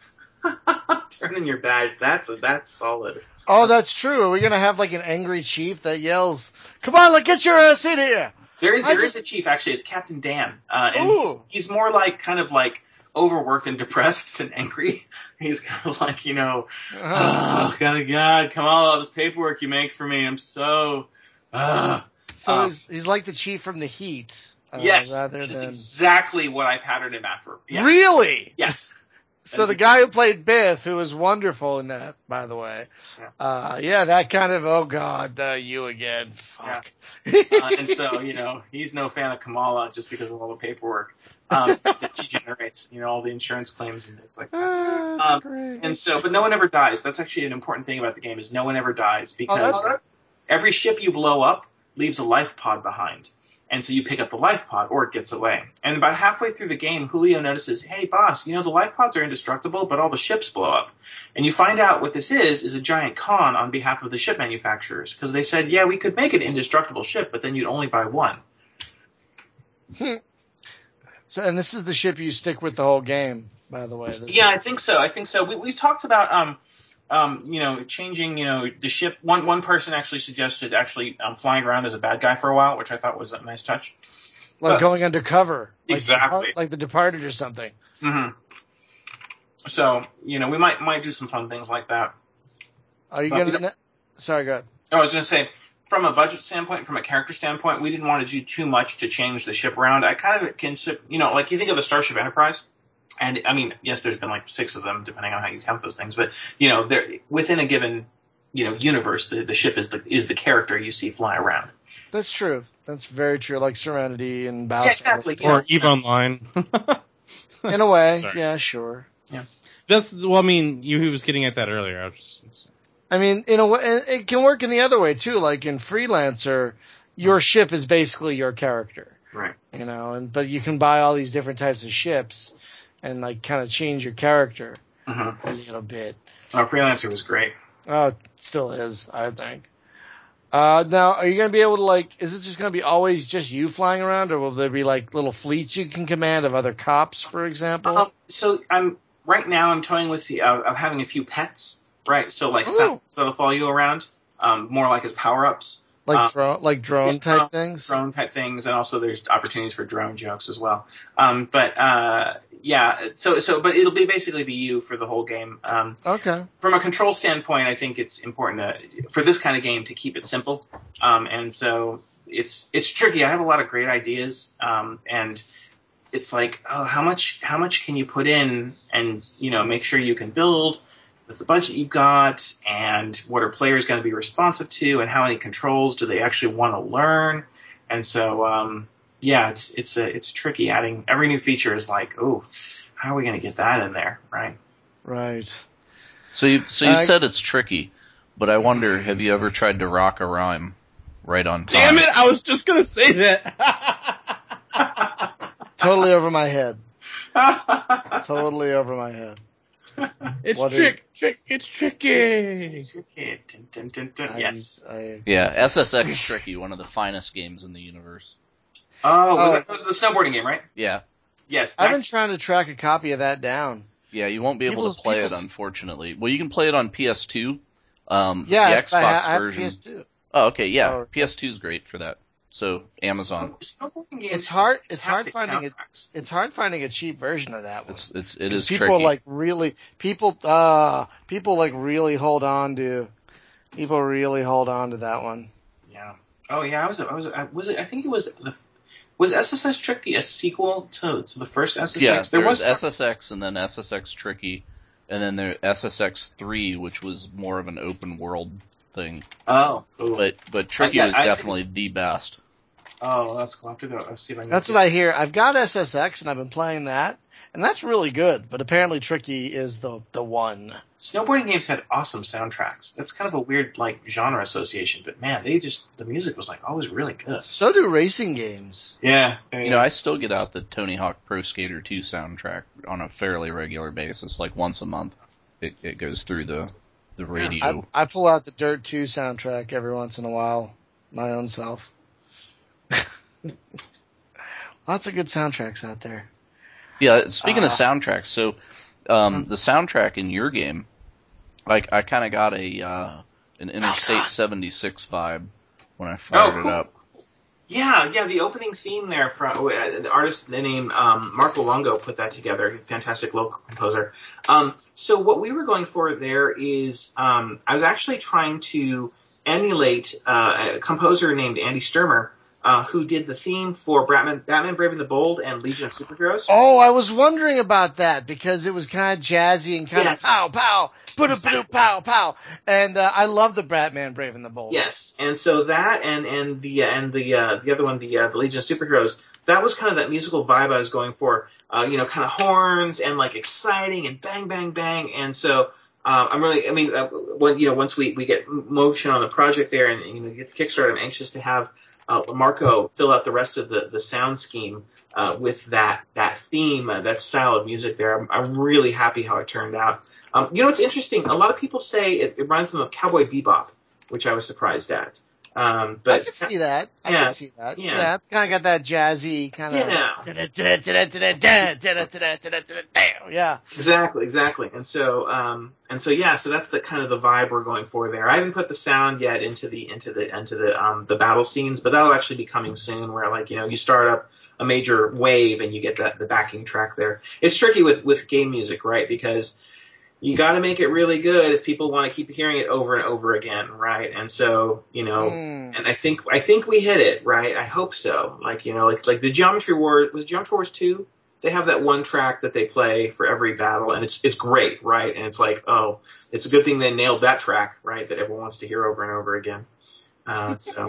turn in your badge. That's, that's solid. Oh, that's true. Are we gonna have like an angry chief that yells, "Come on, like get your ass in here"? There is, I there just- is a chief, actually. It's Captain Dan. Uh, and Ooh. he's, he's more like, kind of like overworked and depressed than angry. He's kind of like, you know, Uh-huh. oh, God, God, come on, all this paperwork you make for me. I'm so, uh. So Um, he's he's like the chief from The Heat. Uh, yes, rather that's than exactly what I patterned him after. Yes. really. Yes. So the guy who played Biff, who was wonderful in that, by the way, Yeah. uh, yeah, that kind of, oh god, uh, you again, fuck. Uh, and so, you know, he's no fan of Kamala just because of all the paperwork um, that she generates, you know, all the insurance claims and things like that. Ah, that's Um, great. And so, but no one ever dies. That's actually an important thing about the game is no one ever dies Oh, because that's- every ship you blow up leaves a life pod behind. And so you pick up the life pod or it gets away. And about halfway through the game, Julio notices, hey, boss, you know, the life pods are indestructible, but all the ships blow up. And you find out what this is, is a giant con on behalf of the ship manufacturers. Because they said, yeah, we could make an indestructible ship, but then you'd only buy one. So, and this is the ship you stick with the whole game, by the way. This Yeah, I think so. I think so. We, we've talked about, um, um, you know, changing, you know, the ship. One one person actually suggested actually um, flying around as a bad guy for a while, which I thought was a nice touch. like but- going undercover, like Exactly. Depart- like The Departed or something. hmm So, you know, we might might do some fun things like that. Are you But we gonna? ne- Sorry, go ahead. I was going to say, from a budget standpoint, from a character standpoint, we didn't want to do too much to change the ship around. I kind of consider, you know, like you think of the Starship Enterprise. And I mean, yes, there's been like six of them, depending on how you count those things. But you know, they're within a given, you know, universe. The, the ship is the is the character you see fly around. That's true. That's very true. Like Serenity and Battlestar. Yeah, exactly. You Or know, EVE Online. In a way, Sorry. yeah, sure. That's well. I mean, you he was getting at that earlier. I was just. I mean, in a way, it can work in the other way too. Like in Freelancer, your ship is basically your character, right. you know, and but you can buy all these different types of ships and like kind of change your character Mm-hmm. a little bit. Our Freelancer was great. Oh, it still is, I think. Uh, now, are you going to be able to like, is it just going to be always just you flying around, or will there be like little fleets you can command of other cops, for example? Um, so I'm right now. I'm toying with the uh, of having a few pets. Right. So like Ooh. satellites that'll follow you around, um, more like as power ups. like um, drone, like drone Yeah, type drone- things? Drone type things, and also there's opportunities for drone jokes as well. Um, but uh, yeah, so so but it'll be basically be you for the whole game. Um, Okay. from a control standpoint, I think it's important to, for this kind of game to keep it simple. Um, and so it's it's tricky. I have a lot of great ideas, um, and it's like, oh, how much how much can you put in, and you know, make sure you can build with the budget you've got, and what are players going to be responsive to, and how many controls do they actually want to learn? And so, um, yeah, it's it's a, it's tricky. Adding every new feature is like, oh, how are we going to get that in there, right? Right. So you so you Uh, said it's tricky, but I wonder, have you ever tried to rock a rhyme right on time? Damn it! I was just gonna say that. Totally over my head. Totally over my head. It's What trick, trick, it's tricky. It's tricky. Dun, dun, dun, dun. I- Yes. I, Yeah, S S X Tricky, one of the finest games in the universe. Oh, was Oh. that, that was the snowboarding game, right? Yeah, Yes. I've that- been trying to track a copy of that down. yeah, you won't be able People's- to play people's- it, unfortunately. Well, you can play it on P S two. Um, Yeah, the it's, I, Xbox ha- I have version. P S two. Oh, okay, yeah, Oh. P S two is great for that. So Amazon, Snowboarding games It's hard. have It's hard fantastic finding it. soundtracks. It's hard finding a cheap version of that one. it's it's it 'Cause is people tricky. like really people. Uh, people like really hold on to. People really hold on to that one. Yeah. Oh yeah, I was. I was. I was. I think it was the. Was S S S Tricky a sequel to, to the first S S X? Yeah, there there was was some- S S X and then S S X Tricky, and then there S S X three, which was more of an open world thing. Oh, cool. But but Tricky yeah, was I- definitely the best. Oh, that's cool. I have to go. I'll see if I can. That's what I hear. I've got S S X and I've been playing that, and that's really good. But apparently, Tricky is the the one. Snowboarding games had awesome soundtracks. That's kind of a weird like genre association, but man, they just the music was like always really good. So do racing games. Yeah. You know, I still get out the Tony Hawk Pro Skater two soundtrack on a fairly regular basis, like once a month. It it goes through the the radio. I, I pull out the Dirt two soundtrack every once in a while, my own self. Lots of good soundtracks out there. Yeah, speaking Uh, of soundtracks, so um, the soundtrack in your game, like I kind of got a uh, an Interstate God. seventy-six vibe when I fired Oh, cool. it up. Yeah, yeah. The opening theme there from uh, the artist named um, Marco Longo put that together. Fantastic local composer. Um, so what we were going for there is um, I was actually trying to emulate uh, a composer named Andy Sturmer, uh, who did the theme for Batman, Batman Brave and the Bold and Legion of Superheroes. Oh, I was wondering about that because it was kind of jazzy and kind Yes. of pow pow, ba pow pow, and uh, I love the Batman Brave and the Bold. Yes, and so that and and the and the uh, the other one, the uh, the Legion of Superheroes, that was kind of that musical vibe I was going for. Uh, you know, kind of horns and like exciting and bang bang bang. And so um, I'm really, I mean, uh, when you know, once we we get motion on the project there and you know get the Kickstarter, I'm anxious to have uh, Marco fill out the rest of the the sound scheme uh, with that that theme, uh, that style of music there. I'm, I'm really happy how it turned out. Um, you know, what's interesting. A lot of people say it, it reminds them of Cowboy Bebop, which I was surprised at. Um, but I could see that. I Yeah, could see that. yeah. Yeah, it's kind of got that jazzy kind of. Yeah. Yeah. Exactly, exactly. And so, um, and so, yeah. So that's the kind of the vibe we're going for there. I haven't put the sound yet into the into the into the um, the battle scenes, but that'll actually be coming soon. Where like you know you start up a major wave and you get that the backing track there. It's tricky with with game music, right? Because you got to make it really good if people want to keep hearing it over and over again, right? And so, you know, Mm. and I think I think we hit it, right? I hope so. Like, you know, like like the Geometry Wars was Geometry Wars two. They have that one track that they play for every battle, and it's it's great, right? And it's like, oh, it's a good thing they nailed that track, right? That everyone wants to hear over and over again. Uh, so.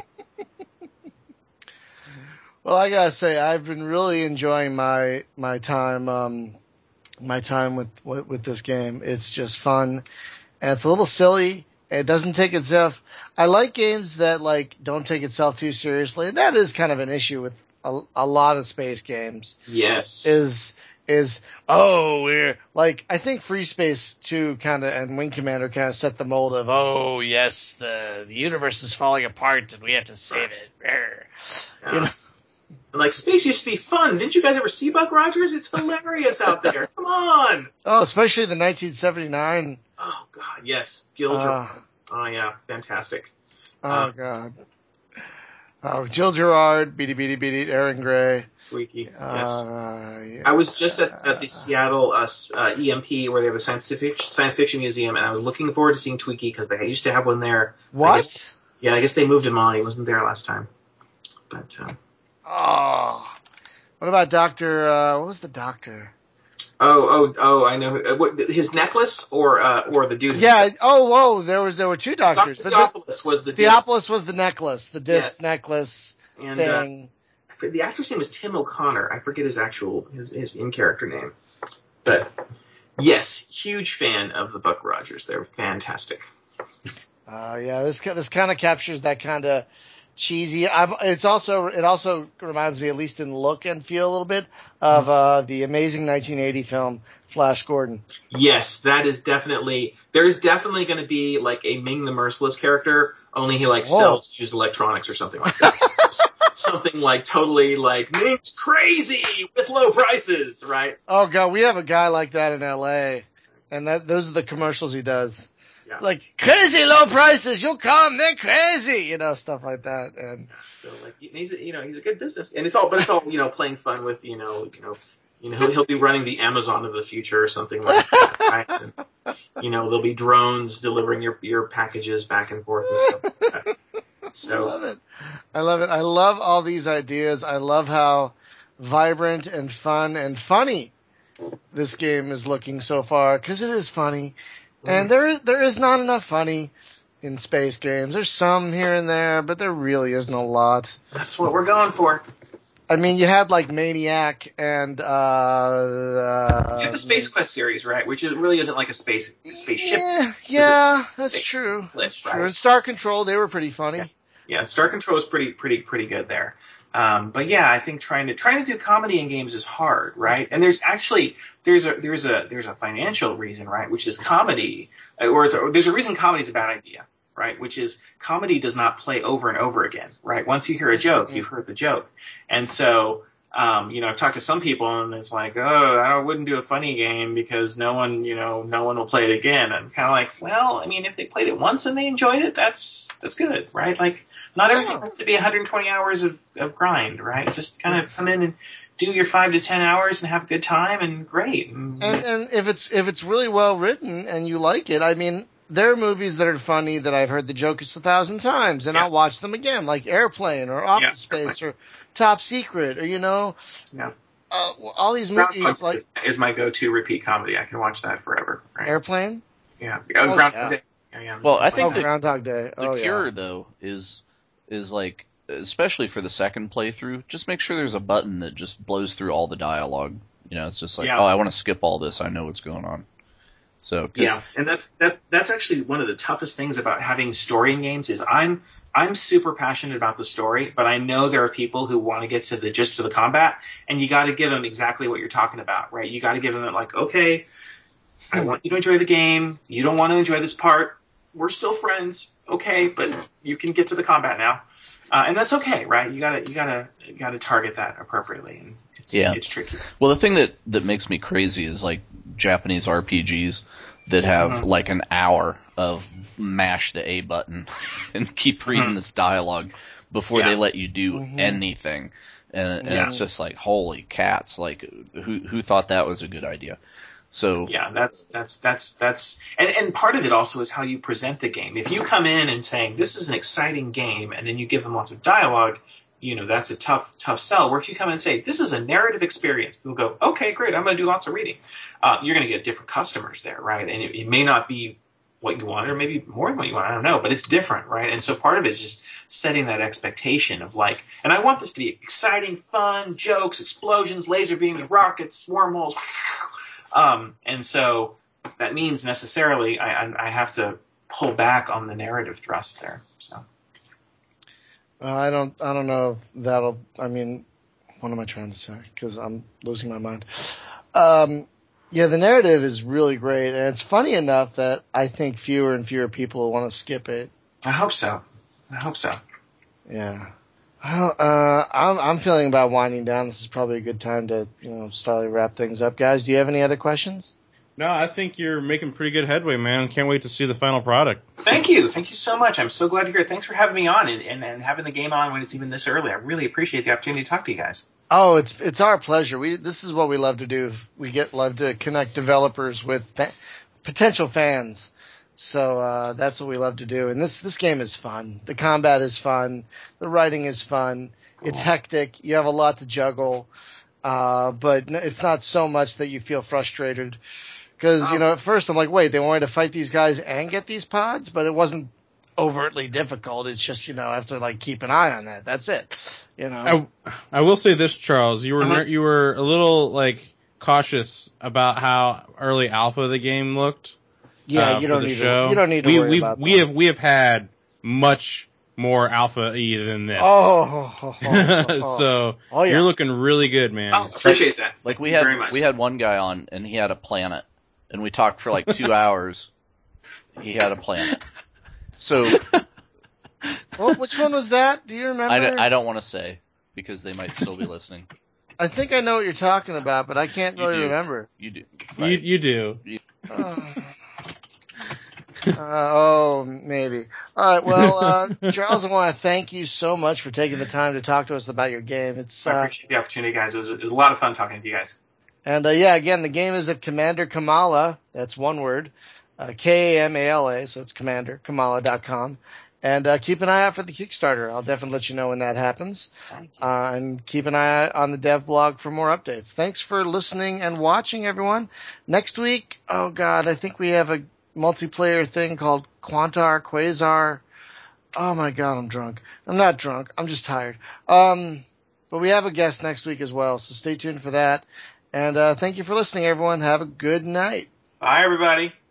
Well, I gotta say, I've been really enjoying my my time um, my time with, with with this game. It's just fun, and it's a little silly. It doesn't take itself. I like games that like don't take itself too seriously. That is kind of an issue with a, a lot of space games. Yes. Is is oh we're like I think Free Space two kind of and Wing Commander kind of set the mold of oh yes the, the universe is falling apart and we have to save it. Yeah. You know. And like space used to be fun. Didn't you guys ever see Buck Rogers? It's hilarious out there. Come on. Oh, especially the nineteen seventy-nine. Oh God, yes, Gil Uh, Gerard. Oh yeah, fantastic. Oh Uh, God. Oh, Jill Gerard, Beady Beady Beady, Aaron Gray. Tweaky. Yes. Uh, yeah. I was just at, at the Seattle uh, uh, E M P where they have a science fiction, science fiction museum, and I was looking forward to seeing Tweaky because they used to have one there. I What? guess- yeah, I guess they moved him on. He wasn't there last time. But um, Oh. What about Doctor, uh, what was the doctor? oh oh oh, I know uh, what, his necklace or uh, or the dude. Yeah, oh, whoa, there was, there were two doctors. Doctor But Theophilus was the the, disc, Theopolis was the necklace, the disc Yes. necklace and uh, thing. the actor's name was Tim O'Connor. I forget his actual his his in character name, but Yes, huge fan of the Buck Rogers. They're fantastic. Uh, yeah, this this kind of captures that kind of cheesy. I'm, it's also it also reminds me, at least in look and feel, a little bit of uh, the amazing nineteen eighty film Flash Gordon. Yes, that is definitely. There's definitely going to be like a Ming the Merciless character, only he like Whoa. sells used electronics or something like that. Something like totally like Ming's crazy with low prices, right? Oh god, we have a guy like that in L A, and that those are the commercials he does. Yeah. Like crazy low prices, you'll come, they're crazy, you know, stuff like that. And so like he's a, you know he's a good business, and it's all but it's all you know playing fun with you know you know you know he'll, he'll be running the Amazon of the future or something like that, right? And, you know there'll be drones delivering your your packages back and forth and stuff like that. So I love it. I love it. I love all these ideas. I love how vibrant and fun and funny this game is looking so far, because it is funny. And there is, there is not enough funny in space games. There's some here and there, but there really isn't a lot. That's what we're going for. I mean, you had like Maniac and, uh, uh you have the Space Quest series, right? Which is, really isn't like a space spaceship. Yeah, yeah, that's space true. Cliff, That's true. right? And Star Control, they were pretty funny. Yeah. Yeah, Star Control is pretty, pretty, pretty good there. Um, but yeah, I think trying to trying to do comedy in games is hard, right? And there's actually there's a there's a there's a financial reason, right? Which is comedy, or, it's a, or there's a reason comedy is a bad idea, right? Which is comedy does not play over and over again, right? Once you hear a joke, you've heard the joke, and so. Um, you know, I've talked to some people and it's like, oh, I wouldn't do a funny game because no one, you know, no one will play it again. I'm kind of like, well, I mean, if they played it once and they enjoyed it, that's, that's good, right? Like, not everything has to be one hundred twenty hours of, of grind, right? Just kind of come in and do your five to ten hours and have a good time and great. And, and if it's, if it's really well written and you like it, I mean, there are movies that are funny that I've heard the jokes a thousand times and yeah. I'll watch them again, like Airplane or Office yeah. Space or Top Secret, or you know, yeah, uh, all these movies like is my go-to repeat comedy. I can watch that forever. Right? Airplane, yeah, oh, oh, Groundhog yeah. Day. Yeah, yeah. Well, I think oh, the, Groundhog Day. The oh, cure yeah. though is is like, especially for the second playthrough, just make sure there's a button that just blows through all the dialogue. You know, it's just like, yeah. oh, I want to skip all this. I know what's going on. So yeah, and that's that that's actually one of the toughest things about having story in games is I'm. I'm super passionate about the story, but I know there are people who want to get to the gist of the combat, and you got to give them exactly what you're talking about, right? You got to give them like, okay, I want you to enjoy the game. You don't want to enjoy this part. We're still friends, okay, but you can get to the combat now, uh, and that's okay, right? You gotta, you gotta, you gotta target that appropriately, and it's, yeah. it's tricky. Well, the thing that that makes me crazy is like Japanese R P Gs that have mm-hmm. like an hour of mash the A button and keep reading mm-hmm. this dialogue before yeah. they let you do mm-hmm. anything. And, and yeah. it's just like, holy cats, like who who thought that was a good idea? So yeah, that's that's that's that's and, and part of it also is how you present the game. If you come in and saying this is an exciting game and then you give them lots of dialogue, you know, that's a tough, tough sell. Where if you come in and say, this is a narrative experience, people go, okay, great, I'm going to do lots of reading. Uh, you're going to get different customers there, right? And it, it may not be what you want or maybe more than what you want, I don't know, but it's different, right? And so part of it is just setting that expectation of like, and I want this to be exciting, fun, jokes, explosions, laser beams, rockets, wormholes. Um, and so that means necessarily I, I, I have to pull back on the narrative thrust there, so. Uh, I don't. I don't know if that'll. I mean, what am I trying to say? Because I'm losing my mind. Um, yeah, the narrative is really great, and it's funny enough that I think fewer and fewer people will want to skip it. I hope so. I hope so. Yeah. Well, uh, I'm I'm feeling about winding down. This is probably a good time to you know slowly wrap things up, guys. Do you have any other questions? No, I think you're making pretty good headway, man. Can't wait to see the final product. Thank you. Thank you so much. I'm so glad to hear it. Thanks for having me on and, and, and having the game on when it's even this early. I really appreciate the opportunity to talk to you guys. Oh, it's it's our pleasure. We This is what we love to do. We get love to connect developers with fa- potential fans. So uh, that's what we love to do. And this, this game is fun. The combat is fun. The writing is fun. Cool. It's hectic. You have a lot to juggle. Uh, but it's not so much that you feel frustrated. Because, you know, at first I'm like, wait, they wanted to fight these guys and get these pods? But it wasn't overtly difficult. It's just, you know, I have to, like, keep an eye on that. That's it. You know? I, I will say this, Charles. You were, uh-huh. you were a little, like, cautious about how early alpha the game looked. Yeah, uh, you for don't the need show. to. You don't need to we, worry we've, about we that. have we have had much more alpha-y than this. Oh, ho, ho, ho, ho. So Oh, yeah. you're looking really good, man. Oh, appreciate that. Like Thank we you very had much. we had one guy on and he had a planet and we talked for like two hours. He had a planet. So Well, which one was that? Do you remember? I, don't- I don't want to say because they might still be listening. I think I know what you're talking about, but I can't You really do. remember. You do. You Right. you do. Uh, uh, oh, maybe. All right. Well, uh, Charles, I want to thank you so much for taking the time to talk to us about your game. It's I uh, appreciate the opportunity, guys. It was, it was a lot of fun talking to you guys. and uh, yeah, again, the game is at Commander Kamala. That's one word, uh, K A M A L A. So it's Commander Kamala dot com. And uh, keep an eye out for the Kickstarter. I'll definitely let you know when that happens. Uh, and keep an eye on the dev blog for more updates. Thanks for listening and watching, everyone. Next week, oh God, I think we have a multiplayer thing called Quantar Quasar. Oh my God, I'm drunk. I'm not drunk. I'm just tired. Um, but we have a guest next week as well, so stay tuned for that. And uh, thank you for listening, everyone. Have a good night. Bye, everybody.